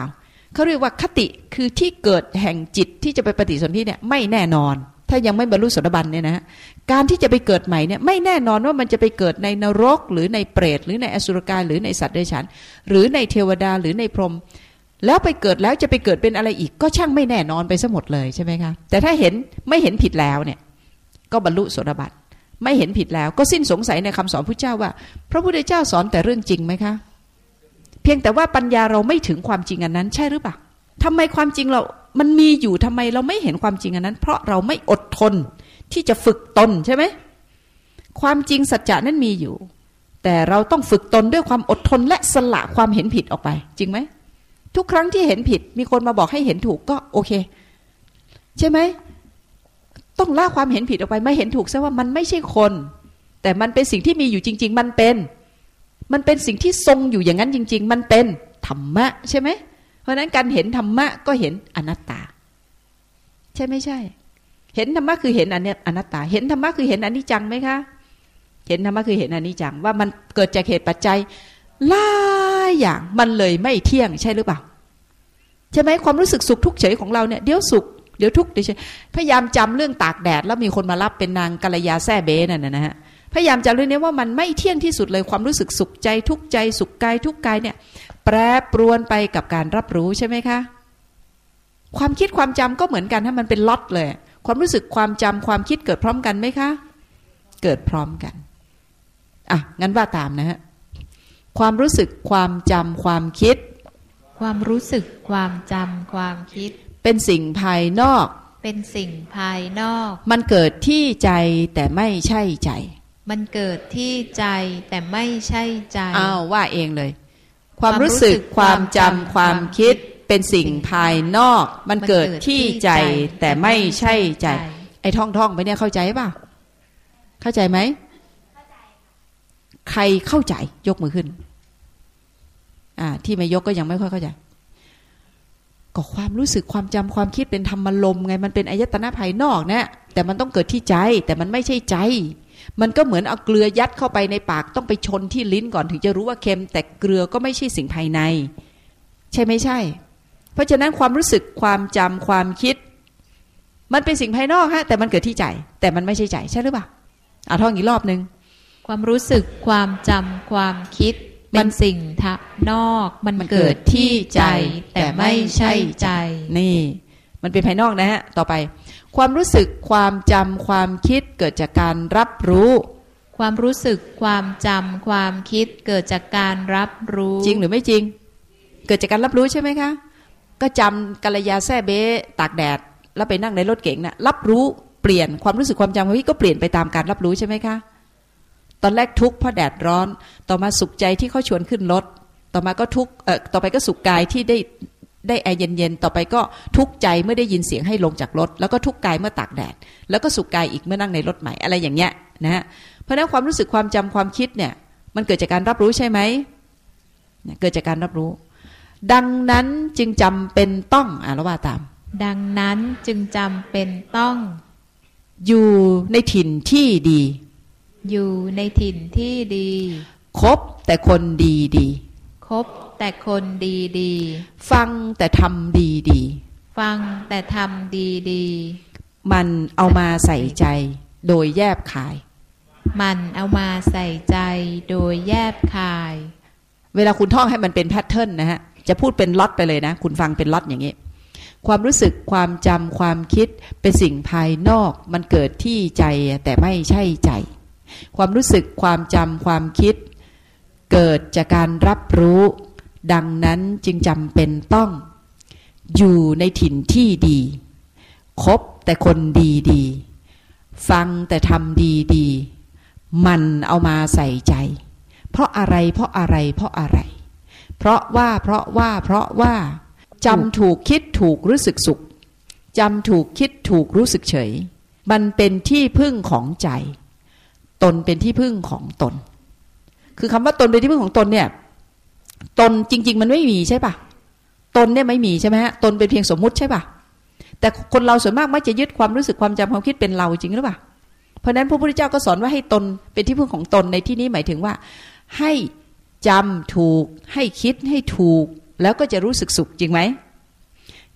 เขาเรียกว่าคติคือที่เกิดแห่งจิตที่จะไปปฏิสนธิเนี่ยไม่แน่นอนถ้ายังไม่บรรลุโสดาบันเนี่ยนะการที่จะไปเกิดใหม่เนี่ยไม่แน่นอนว่ามันจะไปเกิดในนรกหรือในเปรตหรือในอสุรกายหรือในสัตว์เดรัจฉานหรือในเทวดาหรือในพรหมแล้วไปเกิดแล้วจะไปเกิดเป็นอะไรอีกก็ช่างไม่แน่นอนไปซะหมดเลยใช่ไหมคะแต่ถ้าไม่เห็นผิดแล้วเนี่ยก็บรรลุโสดาบันไม่เห็นผิดแล้วก็สิ้นสงสัยในคำสอนพระเจ้าว่าพระพุทธเจ้าสอนแต่เรื่องจริงไหมคะเพียงแต่ว่าปัญญาเราไม่ถึงความจริงอันนั้นใช่หรือเปล่าทำไมความจริงมันมีอยู่ทำไมเราไม่เห็นความจริงอันนั้นเพราะเราไม่อดทนที่จะฝึกตนใช่ไหมความจริงสัจจะนั้นมีอยู่แต่เราต้องฝึกตนด้วยความอดทนและสละความเห็นผิดออกไปจริงไหมทุกครั้งที่เห็นผิดมีคนมาบอกให้เห็นถูกก็โอเคใช่ไหมต้องละความเห็นผิดออกไปไม่เห็นถูกซะว่ามันไม่ใช่คนแต่มันเป็นสิ่งที่มีอยู่จริงๆมันเป็นสิ่งที่ทรงอยู่อย่างนั้นจริงๆมันเป็นธรรมะใช่ไหมเพราะฉะนั้นการเห็นธรรมะก็เห็นอนัตตาใช่ไม่ใช่เห็นธรรมะคือเห็นอนัตตาเห็นธรรมะคือเห็นอนิจจังไหมคะเห็นธรรมะคือเห็นอนิจจังว่ามันเกิดจากเหตุปัจจัยหลายอย่างมันเลยไม่เที่ยงใช่หรือเปล่าใช่ไหมความรู้สึกสุขทุกข์เฉยของเราเนี่ยเดี๋ยวสุขเดี๋ยวทุกข์เดี๋ยวเฉยพยายามจำเรื่องตากแดดแล้วมีคนมารับเป็นนางกัลยาแซ่เบ้นั่นนะฮะพยายามจำเรื่องนี้ว่ามันไม่เที่ยงที่สุดเลยความรู้สึกสุขใจทุกข์ใจสุขกายทุกข์กายเนี่ยแปรปรวนไปกับการรับรู้ใช่ไหมคะความคิดความจำก็เหมือนกันถ้ามันเป็นล็อตเลยความรู้สึกความจำความคิดเกิดพร้อมกันไหมคะเกิดพร้อมกันอ่ะงั้นว่าตามนะฮะความรู้สึกความจำความคิดความรู้สึกความจำความคิดเป็นสิ่งภายนอกเป็นสิ่งภายนอกมันเกิดที่ใจแต่ไม่ใช่ใจมันเกิดที่ใจแต่ไม่ใช่ใจอ้าวว่าเองเลยความรู้สึกความจำความคิดเป็นสิ่งภายนอกมันเกิดที่ใจแต่ไม่ใช่ใจไอ้ท่องไปเนี่ยเข้าใจป่ะเข้าใจไหมใครเข้าใจยกมือขึ้นที่ไม่ยกก็ยังไม่ค่อยเข้าใจก็ความรู้สึกความจำความคิดเป็นธรรมลมไงมันเป็นอายตนะภายนอกนะแต่มันต้องเกิดที่ใจแต่มันไม่ใช่ใจมันก็เหมือนเอาเกลือยัดเข้าไปในปากต้องไปชนที่ลิ้นก่อนถึงจะรู้ว่าเค็มแต่เกลือก็ไม่ใช่สิ่งภายในใช่ไม่ใช่เพราะฉะนั้นความรู้สึกความจำความคิดมันเป็นสิ่งภายนอกฮะแต่มันเกิดที่ใจแต่มันไม่ใช่ใจใช่หรือเปล่าท่องอีกรอบนึงความรู้สึกความจำความคิดเป็นสิ่งภายนอกมันเกิดที่ใจแต่ไม่ใช่ใจนี่มันเป็นภายนอกนะฮะต่อไปความรู้สึกความจำความคิดเกิดจากการรับรู้ความรู้สึกความจำความคิดเกิดจากการรับรู้จริงหรือไม่จริงเกิดจากการรับรู้ใช่ไหมคะก็จำกัลยาแซ่เบ้ตากแดดแล้วไปนั่งในรถเก๋งน่ะรับรู้เปลี่ยนความรู้สึกความจำความคิดก็เปลี่ยนไปตามการรับรู้ใช่ไหมคะตอนแรกทุกข์เพราะแดดร้อนต่อมาสุขใจที่เขาชวนขึ้นรถต่อมาก็ทุกข์ต่อไปก็สุขกายที่ได้แอร์เย็นๆต่อไปก็ทุกข์ใจเมื่อได้ยินเสียงให้ลงจากรถแล้วก็ทุกข์กายเมื่อตากแดดแล้วก็สุขกายอีกเมื่อนั่งในรถใหม่อะไรอย่างเงี้ยนะฮะเพราะฉะนั้นความรู้สึกความจำความคิดเนี่ยมันเกิดจากการรับรู้ใช่ไหมเกิดจากการรับรู้ดังนั้นจึงจำเป็นต้องแล้วว่าตามดังนั้นจึงจำเป็นต้องอยู่ในถิ่นที่ดีอยู่ในถิ่นที่ดีคบแต่คนดีดีคบแต่คนดีดีฟังแต่ทำดีดีฟังแต่ทำดีดีมันเอามาใส่ใจโดยแยบคายมันเอามาใส่ใจโดยแยบคายเวลาคุณท่องให้มันเป็นแพทเทิร์นนะฮะจะพูดเป็นล็อตไปเลยนะคุณฟังเป็นล็อตอย่างนี้ความรู้สึกความจำความคิดเป็นสิ่งภายนอกมันเกิดที่ใจแต่ไม่ใช่ใจความรู้สึกความจำความคิดเกิดจากการรับรู้ดังนั้นจึงจำเป็นต้องอยู่ในถิ่นที่ดีคบแต่คนดีดีฟังแต่ทำดีดีมันเอามาใส่ใจเพราะอะไรเพราะอะไรเพราะอะไรเพราะว่าจำถูกคิดถูกรู้สึกสุขจำถูกคิดถูกรู้สึกเฉยมันเป็นที่พึ่งของใจตนเป็นที่พึ่งของตนคือคำว่าตนเป็นที่พึ่งของตนเนี่ยตนจริงๆมันไม่มีใช่ปะตนเนี่ยไม่มีใช่ไหมฮะตนเป็นเพียงสมมุติใช่ปะแต่คนเราส่วนมากมักจะยึดความรู้สึกความจำความคิดเป็นเราจริงหรือเปล่าเพราะนั้นพระพุทธเจ้าก็สอนว่าให้ตนเป็นที่พึ่งของตนในที่นี้หมายถึงว่าให้จำถูกให้คิดให้ถูกแล้วก็จะรู้สึกสุขจริงไหม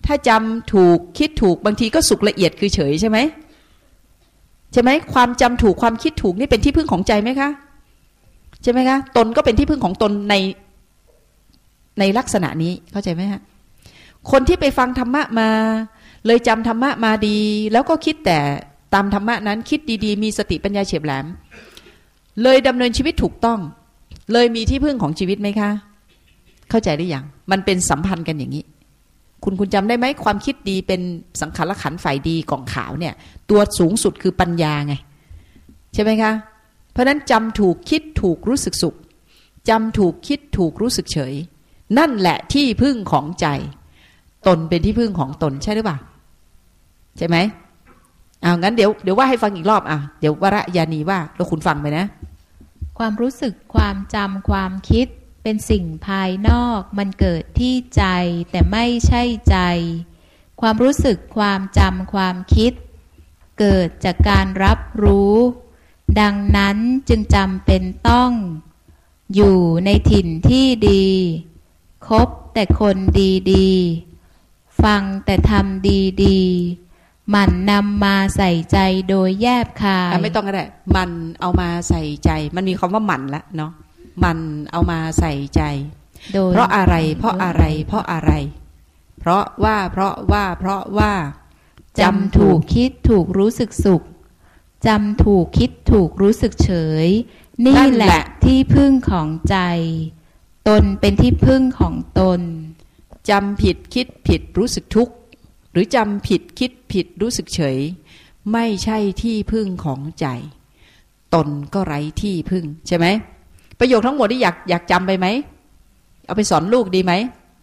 ถ้าจำถูกคิดถูกบางทีก็สุขละเอียดคือเฉยใช่ไหมใช่ไหมความจำถูกความคิดถูกนี่เป็นที่พึ่งของใจไหมคะใช่ไหมคะตนก็เป็นที่พึ่งของตนในลักษณะนี้เข้าใจไหมฮะคนที่ไปฟังธรรมะมาเลยจำธรรมะมาดีแล้วก็คิดแต่ตามธรรมะนั้นคิดดีๆมีสติปัญญาเฉียบแหลมเลยดำเนินชีวิตถูกต้องเลยมีที่พึ่งของชีวิตไหมคะเข้าใจหรือยังมันเป็นสัมพันธ์กันอย่างนี้คุณจำได้ไหมความคิดดีเป็นสังขารขันธ์ฝ่ายดีกล่องขาวเนี่ยตัวสูงสุดคือปัญญาไงใช่ไหมคะเพราะนั้นจำถูกคิดถูกรู้สึกสุขจำถูกคิดถูกรู้สึกเฉยนั่นแหละที่พึ่งของใจตนเป็นที่พึ่งของตนใช่หรือเปล่าใช่ไหมงั้นเดี๋ยวว่าให้ฟังอีกรอบเดี๋ยววรยานีว่าแล้วคุณฟังไปนะความรู้สึกความจำความคิดเป็นสิ่งภายนอกมันเกิดที่ใจแต่ไม่ใช่ใจความรู้สึกความจำความคิดเกิดจากการรับรู้ดังนั้นจึงจำเป็นต้องอยู่ในถิ่นที่ดีคบแต่คนดีๆฟังแต่ทำดีๆหมั่นนำมาใส่ใจโดยแยบคายไม่ต้องก็ได้มันเอามาใส่ใจมันมีคำว่าหมั่นแล้วเนาะมันเอามาใส่ใจเพราะอะไรเพราะอะไรเพราะอะไรเพราะว่าจำถูกคิดถูกรู้สึกสุขจำถูกคิดถูกรู้สึกเฉยนี่แหละที่พึ่งของใจตนเป็นที่พึ่งของตนจำผิดคิดผิดรู้สึกทุกข์หรือจำผิดคิดผิดรู้สึกเฉยไม่ใช่ที่พึ่งของใจตนก็ไร้ที่พึ่งใช่ไหมประโยคทั้งหมดที่อยากจำไปไหมเอาไปสอนลูกดีไหม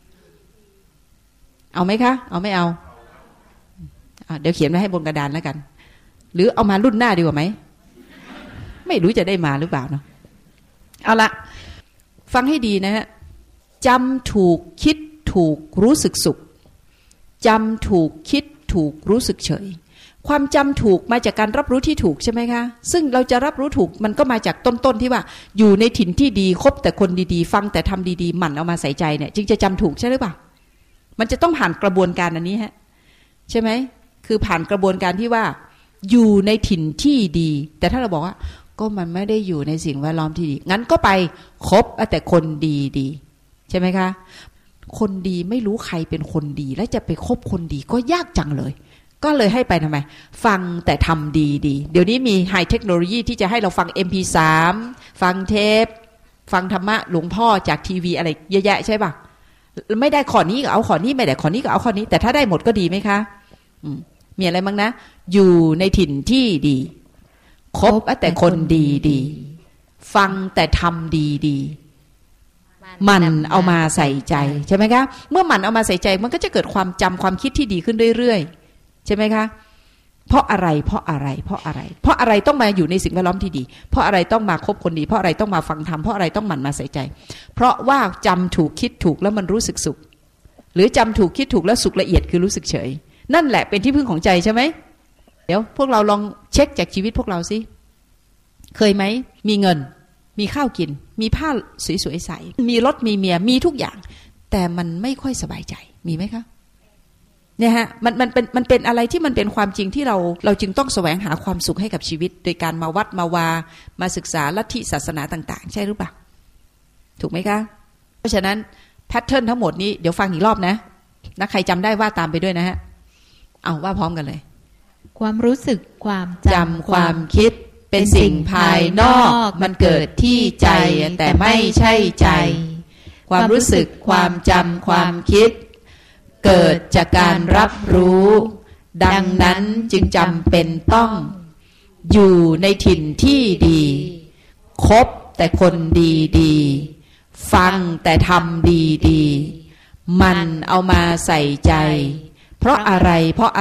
เอาไหมคะเอาไม่เอาเดี๋ยวเขียนไว้ให้บนกระดานแล้วกันหรือเอามารุ่นหน้าดีกว่าไหมไม่รู้จะได้มาหรือเปล่าเนาะเอาละฟังให้ดีนะฮะจำถูกคิดถูกรู้สึกสุขจำถูกคิดถูกรู้สึกเฉยความจำถูกมาจากการรับรู้ที่ถูกใช่ไหมคะซึ่งเราจะรับรู้ถูกมันก็มาจากต้นที่ว่าอยู่ในถิ่นที่ดีคบแต่คนดีๆฟังแต่ทำดีๆหมั่นเอามาใส่ใจเนี่ยจึงจะจำถูกใช่หรือเปล่ามันจะต้องผ่านกระบวนการอันนี้ฮะใช่ไหมคือผ่านกระบวนการที่ว่าอยู่ในถิ่นที่ดีแต่ถ้าเราบอกว่าก็มันไม่ได้อยู่ในสิ่งแวดล้อมที่ดีงั้นก็ไปคบแต่คนดีๆใช่ไหมคะคนดีไม่รู้ใครเป็นคนดีแล้วจะไปคบคนดีก็ยากจังเลยก็เลยให้ไปทำไมฟังแต่ทำดีๆเดี๋ยวนี้มีไฮเทคโนโลยีที่จะให้เราฟัง MP3 ฟังเทปฟังธรรมะหลวงพ่อจากทีวีอะไรเยอะแยะใช่ป่ะไม่ได้ข้อนี้ก็เอาข้อนี้ไม่ได้ข้อนี้ก็เอาข้อนี้แต่ถ้าได้หมดก็ดีไหมคะมีอะไรบ้างนะอยู่ในถิ่นที่ดีคบแต่คนดีๆฟังแต่ทำดีๆมันเอามาใส่ใจใช่ไหมคะเมื่อมันเอามาใส่ใจมันก็จะเกิดความจำความคิดที่ดีขึ้นเรื่อยๆใช่ไหมคะเพราะอะไรต้องมาอยู่ในสิ่งแวดล้อมที่ดีเพราะอะไรต้องมาคบคนดีเพราะอะไรต้องมาฟังธรรมเพราะอะไรต้องหมั่นมาใส่ใจเพราะว่าจำถูกคิดถูกแล้วมันรู้สึกสุขหรือจำถูกคิดถูกแล้วสุขละเอียดคือรู้สึกเฉยนั่นแหละเป็นที่พึ่งของใจใช่ไหมเดี๋ยวพวกเราลองเช็คจากชีวิตพวกเราสิเคยไหมมีเงินมีข้าวกินมีผ้าสวยๆใส่มีรถมีเมียมีทุกอย่างแต่มันไม่ค่อยสบายใจมีไหมคะเนี่ยฮะมันเป็นอะไรที่มันเป็นความจริงที่เราจึงต้องแสวงหาความสุขให้กับชีวิตโดยการมาวัดมาวามาศึกษาลัทธิศาสนาต่างๆใช่หรือเปล่าถูกไหมคะเพราะฉะนั้นแพทเทิร์นทั้งหมดนี้เดี๋ยวฟังอีกรอบนะใครจำได้ว่าตามไปด้วยนะฮะเอาว่าพร้อมกันเลยความรู้สึกความจำความคิดเป็นสิ่งภายนอกมันเกิดที่ใจแต่ไม่ใช่ใจความรู้สึกความจำความคิดเกิดจากการรับรู้ดังนั้นจึงจำเป็นต้องอยู่ในถิ่นที่ดีคบแต่คนดีๆฟังแต่ทำดีๆมันเอามาใส่ใจเพราะอะไรเพราะ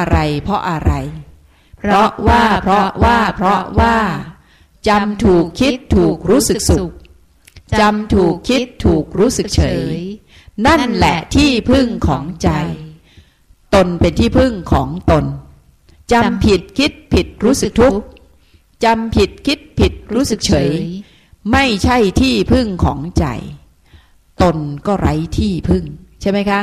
ว่าจำถูกคิดถูกรู้สึกสุขจำถูกคิดถูกรู้สึกเฉยนั่นแหละที่พึ่งของใจตนเป็นที่พึ่งของตนจำผิดคิดผิดรู้สึกทุกข์จำผิดคิดผิดรู้สึกเฉยไม่ใช่ที่พึ่งของใจตนก็ไร้ที่พึ่งใช่ไหมคะ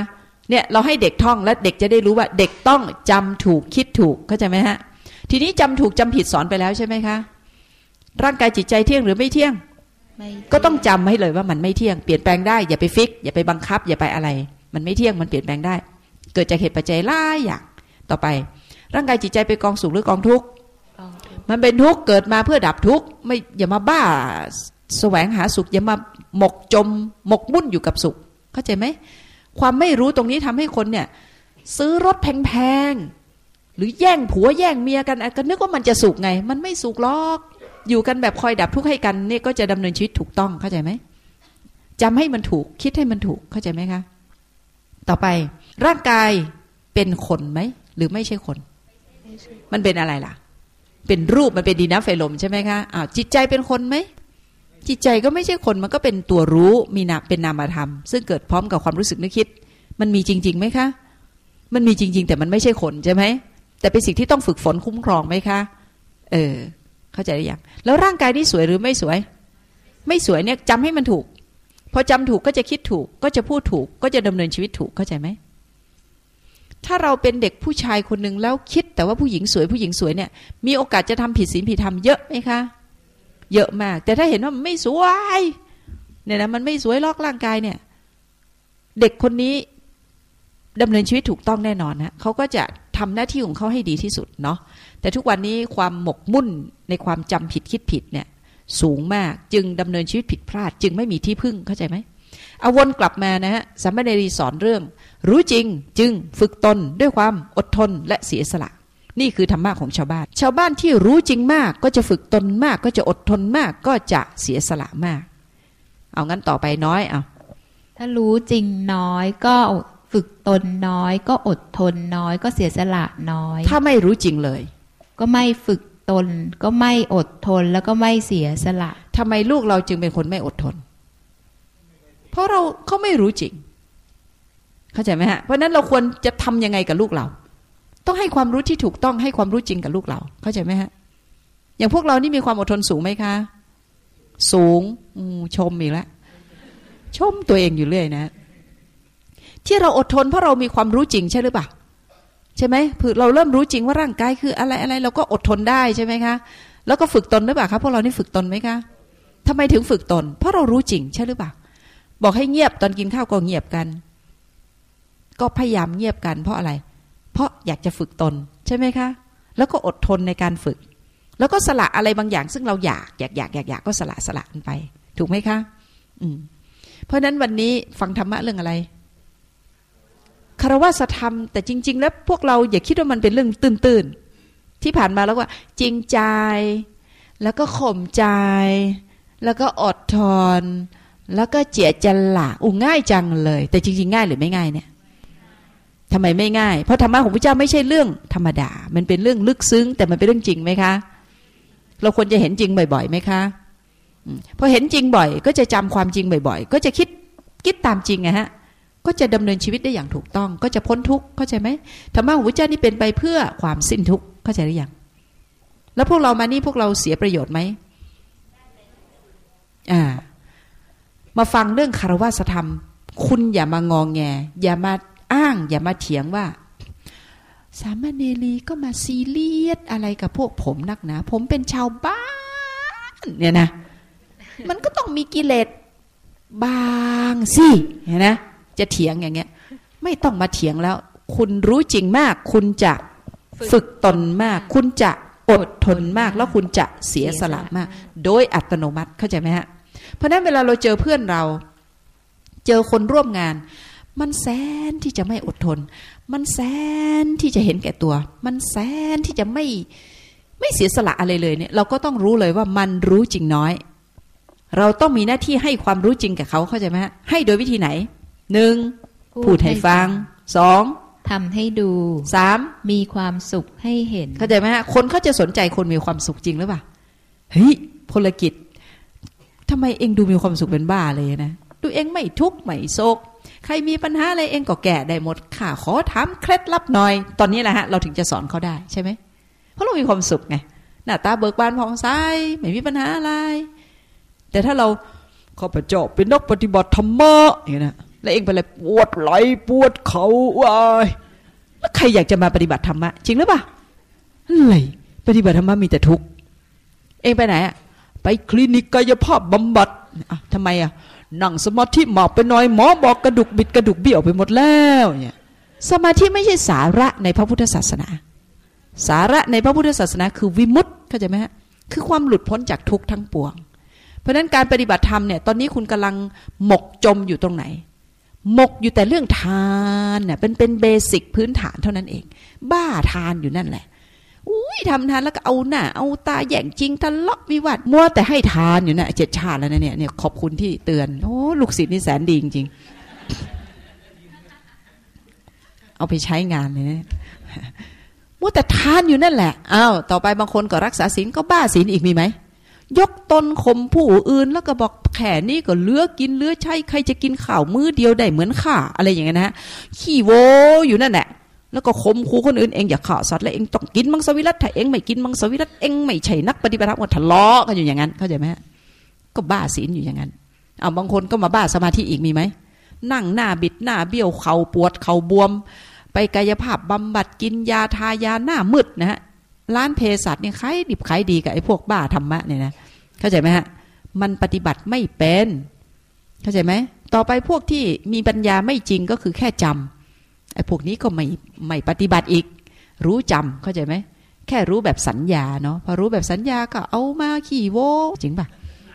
เนี่ยเราให้เด็กท่องแล้วเด็กจะได้รู้ว่าเด็กต้องจำถูกคิดถูกเข้าใจไหมฮะทีนี้จำถูกจำผิดสอนไปแล้วใช่ไหมคะร่างกายจิตใจเที่ยงหรือไม่เที่ยงก็ต้องจำให้เลยว่ามันไม่เที่ยงเปลี่ยนแปลงได้อย่าไปฟิกอย่าไปบังคับอย่าไปอะไรมันไม่เที่ยงมันเปลี่ยนแปลงได้เกิดจากเหตุปัจจัยหลายอย่างต่อไปร่างกายจิตใจเป็นกองสุขหรือกองทุกข์มันเป็นทุกข์เกิดมาเพื่อดับทุกข์ไม่อย่ามาบ้าแสวงหาสุขอย่ามาหมกจมหมกมุ่นอยู่กับสุขเข้าใจไหมความไม่รู้ตรงนี้ทำให้คนเนี่ยซื้อรถแพงๆหรือแย่งผัวแย่งเมียกันก็นึกว่ามันจะสุขไงมันไม่สุขหรอกอยู่กันแบบคอยดับทุกข์ให้กันนี่ก็จะดำเนินชีวิตถูกต้องเข้าใจไหมจำให้มันถูกคิดให้มันถูกเข้าใจไหมคะต่อไปร่างกายเป็นคนไหมหรือไม่ใช่คนมันเป็นอะไรล่ะเป็นรูปมันเป็นดินน้ำไฟลมใช่ไหมคะอ้าวจิตใจเป็นคนไหมจิตใจก็ไม่ใช่คนมันก็เป็นตัวรู้มีเป็นนามธรรมซึ่งเกิดพร้อมกับความรู้สึกนึกคิดมันมีจริงๆไหมคะมันมีจริงๆแต่มันไม่ใช่คนใช่ไหมแต่เป็นสิ่งที่ต้องฝึกฝนคุ้มครองไหมคะเข้าใจหรือยังแล้วร่างกายนี่สวยหรือไม่สวยไม่สวยเนี่ยจำให้มันถูกพอจำถูกก็จะคิดถูกก็จะพูดถูกก็จะดำเนินชีวิตถูกเข้าใจไหมถ้าเราเป็นเด็กผู้ชายคนหนึ่งแล้วคิดแต่ว่าผู้หญิงสวยผู้หญิงสวยเนี่ยมีโอกาสจะทำผิดศีลผิดธรรมเยอะไหมคะเยอะมากแต่ถ้าเห็นว่ามันไม่สวยเนี่ยนะมันไม่สวยลอกร่างกายเนี่ยเด็กคนนี้ดำเนินชีวิตถูกต้องแน่นอนนะเขาก็จะทำหน้าที่ของเขาให้ดีที่สุดเนาะแต่ทุกวันนี้ความหมกมุ่นในความจำผิดคิดผิดเนี่ยสูงมากจึงดำเนินชีวิตผิดพลาดจึงไม่มีที่พึ่งเข้าใจไหมเอาวนกลับมานะฮะสัมมาเนรีสอนเรื่องรู้จริงจึงฝึกตนด้วยความอดทนและเสียสละนี่คือธรรมะของชาวบ้านชาวบ้านที่รู้จริงมากก็จะฝึกตนมากก็จะอดทนมากก็จะเสียสละมากเอางั้นต่อไปน้อยเอาถ้ารู้จริงน้อยก็ฝึกตนน้อยก็อดทนน้อยก็เสียสละน้อยถ้าไม่รู้จริงเลยก็ไม่ฝึกตนก็ไม่อดทนแล้วก็ไม่เสียสละทำไมลูกเราจึงเป็นคนไม่อดทนเพราะเขาไม่รู้จริงเข้าใจไหมฮะเพราะนั้นเราควรจะทำยังไงกับลูกเราต้องให้ความรู้ที่ถูกต้องให้ความรู้จริงกับลูกเราเข้าใจไหมฮะอย่างพวกเรานี่มีความอดทนสูงไหมคะสูงชมอีกแล้วชมตัวเองอยู่เรื่อยนะที่เราอดทนเพราะเรามีความรู้จริงใช่หรือเปล่าใช่ไหมเราเริ่มรู้จริงว่าร่างกายคืออะไรเราก็อดทนได้ใช่ไหมคะแล้วก็ฝึกตนหรือเปล่าครับพวกเรานี่ฝึกตนไหมคะทำไมถึงฝึกตนเพราะเรารู้จริงใช่หรือเปล่าบอกให้เงียบตอนกินข้าวก็เงียบกันก็พยายามเงียบกันเพราะอะไรเพราะอยากจะฝึกตนใช่ไหมคะแล้วก็อดทนในการฝึกแล้วก็สละอะไรบางอย่างซึ่งเราอยากก็สละมันไปถูกไหมคะเพราะนั้นวันนี้ฟังธรรมะเรื่องอะไรคารวะธรรมแต่จริงๆแล้วพวกเราอย่าคิดว่ามันเป็นเรื่องตื้นๆที่ผ่านมาแล้วว่าจริงใจแล้วก็ข่มใจแล้วก็อดทนแล้วก็เจียจละง่ายจังเลยแต่จริงๆง่ายหรือไม่ง่ายเนี่ยทำไมไม่ง่ายเพราะธรรมะของพระเจ้าไม่ใช่เรื่องธรรมดามันเป็นเรื่องลึกซึ้งแต่มันเป็นเรื่องจริงไหมคะเราควรจะเห็นจริงบ่อยๆไหมคะพอเห็นจริงบ่อยก็จะจำความจริงบ่อยๆก็จะคิดตามจริงไงฮะก็จะดำเนินชีวิตได้อย่างถูกต้องก็จะพ้นทุกข์เข้าใจไหมธรรมะของพระเจ้านี่เป็นไปเพื่อความสิ้นทุกข์เข้าใจหรือยังแล้วพวกเรามานี่พวกเราเสียประโยชน์ไหมมาฟังเรื่องคารวะธรรมคุณอย่ามางองแงอย่ามาอ้างอย่ามาเถียงว่าสามเณรีก็มาซีเรียสอะไรกับพวกผมนักหนาผมเป็นชาวบ้านเนี่ยนะมันก็ต้องมีกิเลสบางสิเห็นนะจะเถียงอย่างเงี้ยไม่ต้องมาเถียงแล้วคุณรู้จริงมากคุณจะฝึกตนมากคุณจะอดทนมากแล้วคุณจะเสียสละมากโดยอัตโนมัติเข้าใจไหมฮะเพราะนั้นเวลาเราเจอเพื่อนเราเจอคนร่วมงานมันแสนที่จะไม่อดทนมันแสนที่จะเห็นแก่ตัวมันแสนที่จะไม่เสียสละอะไรเลยเนี่ยเราก็ต้องรู้เลยว่ามันรู้จริงน้อยเราต้องมีหน้าที่ให้ความรู้จริงกับเขาเข้าใจไหมฮะให้โดยวิธีไหน 1. พูดให้ฟัง 2. ทำให้ดู 3. มีความสุขให้เห็นเข้าใจไหมฮะคนเขาจะสนใจคนมีความสุขจริงหรือเปล่าเฮ้ยพลกิจทำไมเองดูมีความสุขเป็นบ้าเลยนะดูเองไม่ทุกข์ไม่โศกใครมีปัญหาอะไรเองก็แก้ได้หมดข้าขอถามเคล็ดลับหน่อยตอนนี้แหละฮะเราถึงจะสอนเขาได้ใช่ไหมเพราะเรามีความสุขไงหน้าตาเบิกบานผ่องใสไม่มีปัญหาอะไรแต่ถ้าเราข้าพเจ้าเป็นนักปฏิบัติธรรมะอย่างนี้นะแล้วเองเป็นอะไรปวดไหล่ปวดเขาว้ายแล้วใครอยากจะมาปฏิบัติธรรมะจริงหรือเปล่าอะไรปฏิบัติธรรมะมีแต่ทุกข์เองไปไหนอะไปคลินิกกายภาพบำบัดทำไมอะนั่งสมาธิหมอบไปหน่อยหมอบอกกระดูกบิดกระดูกเบี้ยวไปหมดแล้วเนี่ยสมาธิไม่ใช่สาระในพระพุทธศาสนาสาระในพระพุทธศาสนาคือวิมุตติเข้าใจไหมฮะคือความหลุดพ้นจากทุกข์ทั้งปวงเพราะฉะนั้นการปฏิบัติธรรมเนี่ยตอนนี้คุณกำลังหมกจมอยู่ตรงไหนหมกอยู่แต่เรื่องทานเนี่ยเป็นเบสิกพื้นฐานเท่านั้นเองบ้าทานอยู่นั่นแหละอุ้ยทำทานแล้วก็เอาหน้าเอาตาแย่งจริงทะเลาะวิวาทมัวแต่ให้ทานอยู่นะ7 ชาติแล้วนะเนี่ยขอบคุณที่เตือนโอ้ลูกศิษย์นี่แสนดีจริงๆเอาไปใช้งานเลยนะมัวแต่ทานอยู่นั่นแหละอ้าวต่อไปบางคนก็รักษาศีลก็บ้าศีลอีกมีไหมยกตนข่มผู้อื่นแล้วก็บอกแค่นี้ก็เหลือกินเหลือใช้ใครจะกินข้าวมื้อเดียวได้เหมือนข้าอะไรอย่างเงี้ยนะฮะขี้โวอยู่นั่นแหละแล้วก็ข่มขู่คนอื่นเองอย่าฆ่าสัตว์แล้วเองต้องกินมังสวิรัติถ้าเองไม่กินมังสวิรัติเองไม่ใช่นักปฏิบัติธรรมก็ทะเลาะกันอยู่อย่างนั้นเข้าใจไหมฮะก็บ้าศีลอยู่อย่างนั้นเอาบางคนก็มาบ้าสมาธิอีกมีไหมนั่งหน้าบิดหน้าเบี้ยวเข่าปวดเข่าบวมไปกายภาพบำบัดกินยาทายาหน้ามืดนะฮะร้านเภสัชเนี่ยขายดิบขายดีกับไอ้พวกบ้าธรรมะเนี่ยนะเข้าใจไหมฮะมันปฏิบัติไม่เป็นเข้าใจไหมต่อไปพวกที่มีปัญญาไม่จริงก็คือแค่จำไอ้พวกนี้ก็ไม่ปฏิบัติอีกรู้จำเข้าใจไหมแค่รู้แบบสัญญาเนาะพอรู้แบบสัญญาก็เอามาขี่โวจริงป่ะ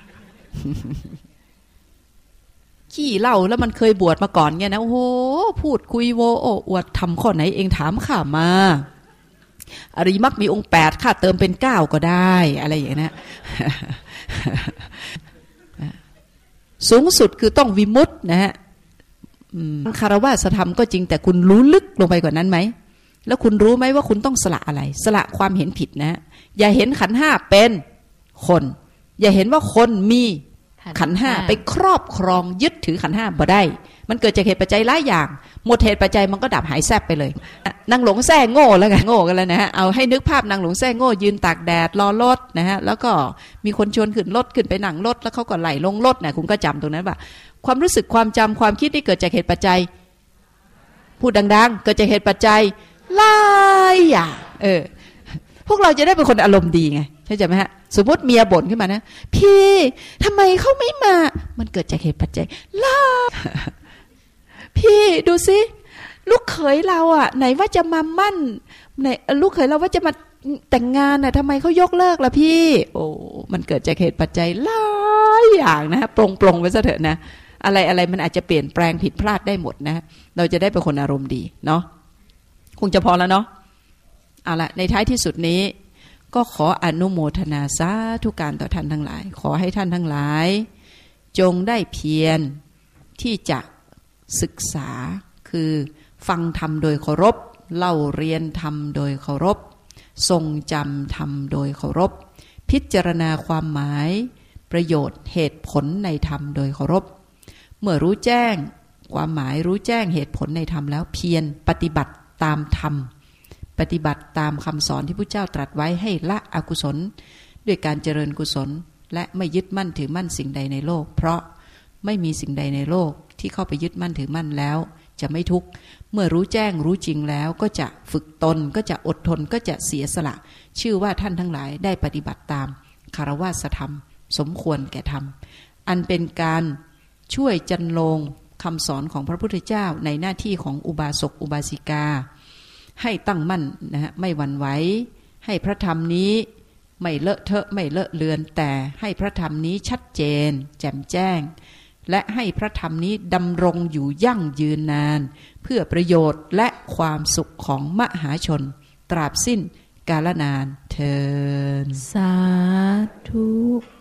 ขี้เล่าแล้วมันเคยบวชมาก่อนไงนะโอ้โหพูดคุยโวโอ้อวดทำข้อไหนเองถามข้ามาอริมักมีองค์8ข้าเติมเป็น9ก็ได้อะไรอย่างนี้นะ สูงสุดคือต้องวิมุตตินะฮะคารวะธรรมก็จริงแต่คุณรู้ลึกลงไปกว่านั้นไหมแล้วคุณรู้ไหมว่าคุณต้องสละอะไรสละความเห็นผิดนะอย่าเห็นขันธ์5เป็นคนอย่าเห็นว่าคนมีขันธ์5ไปครอบครองยึดถือขันธ์5บ่ได้มันเกิดจากเหตุปัจจัยหลายอย่างหมดเหตุปัจจัยมันก็ดับหายแซบไปเลยนางหลงแซ่โง่แล้วกันโง่กันแล้วนะฮะเอาให้นึกภาพนางหลงแซ่โง่ยืนตากแดดรอรถนะฮะแล้วก็มีคนชวนขึ้นรถขึ้นไปนั่งรถแล้วเขาก็ไหลลงรถนะคุณก็จำตรงนั้นว่าความรู้สึกความจำความคิดที่เกิดจากเหตุปัจจัยพูดดังๆเกิดจากเหตุปัจจัยหลายอย่างพวกเราจะได้เป็นคนอารมณ์ดีไงใช่ไหมฮะสมมติเมียบ่นขึ้นมานะพี่ทำไมเขาไม่มามันเกิดจากเหตุปัจจัยล่าพี่ดูสิลูกเขยเราอ่ะไหนว่าจะมามั่นไหนลูกเขยเราว่าจะมาแต่งงานน่ะทำไมเขายกเลิกล่ะพี่โอ้มันเกิดจากเหตุปัจจัยหลายอย่างนะฮะปรงๆไว้ซะเถอะนะอะไรมันอาจจะเปลี่ยนแปลงผิดพลาดได้หมดนะเราจะได้เป็นคนอารมณ์ดีเนาะคงจะพอแล้วเนาะเอาละในท้ายที่สุดนี้ก็ขออนุโมทนาสาธุการต่อท่านทั้งหลายขอให้ท่านทั้งหลายจงได้เพียรที่จะศึกษาคือฟังธรรมโดยเคารพเล่าเรียนธรรมโดยเคารพทรงจำธรรมโดยเคารพพิจารณาความหมายประโยชน์เหตุผลในธรรมโดยเคารพเมื่อรู้แจ้งความหมายรู้แจ้งเหตุผลในธรรมแล้วเพียรปฏิบัติตามธรรมปฏิบัติตามคำสอนที่พระเจ้าตรัสไว้ให้ละอกุศลด้วยการเจริญกุศลและไม่ยึดมั่นถือมั่นสิ่งใดในโลกเพราะไม่มีสิ่งใดในโลกที่เข้าไปยึดมั่นถือมั่นแล้วจะไม่ทุกข์เมื่อรู้แจ้งรู้จริงแล้วก็จะฝึกตนก็จะอดทนก็จะเสียสละชื่อว่าท่านทั้งหลายได้ปฏิบัติตามคารวะธรรมสมควรแก่ธรรมอันเป็นการช่วยจันโลงคำสอนของพระพุทธเจ้าในหน้าที่ของอุบาสกอุบาสิกาให้ตั้งมั่นนะฮะไม่หวั่นไหวให้พระธรรมนี้ไม่เลอะเทอะไม่เลอะเลือนแต่ให้พระธรรมนี้ชัดเจนแจ่มแจ้งและให้พระธรรมนี้ดำรงอยู่ยั่งยืนนานเพื่อประโยชน์และความสุขของมหาชนตราบสิ้นกาลนานเทอญสาธุ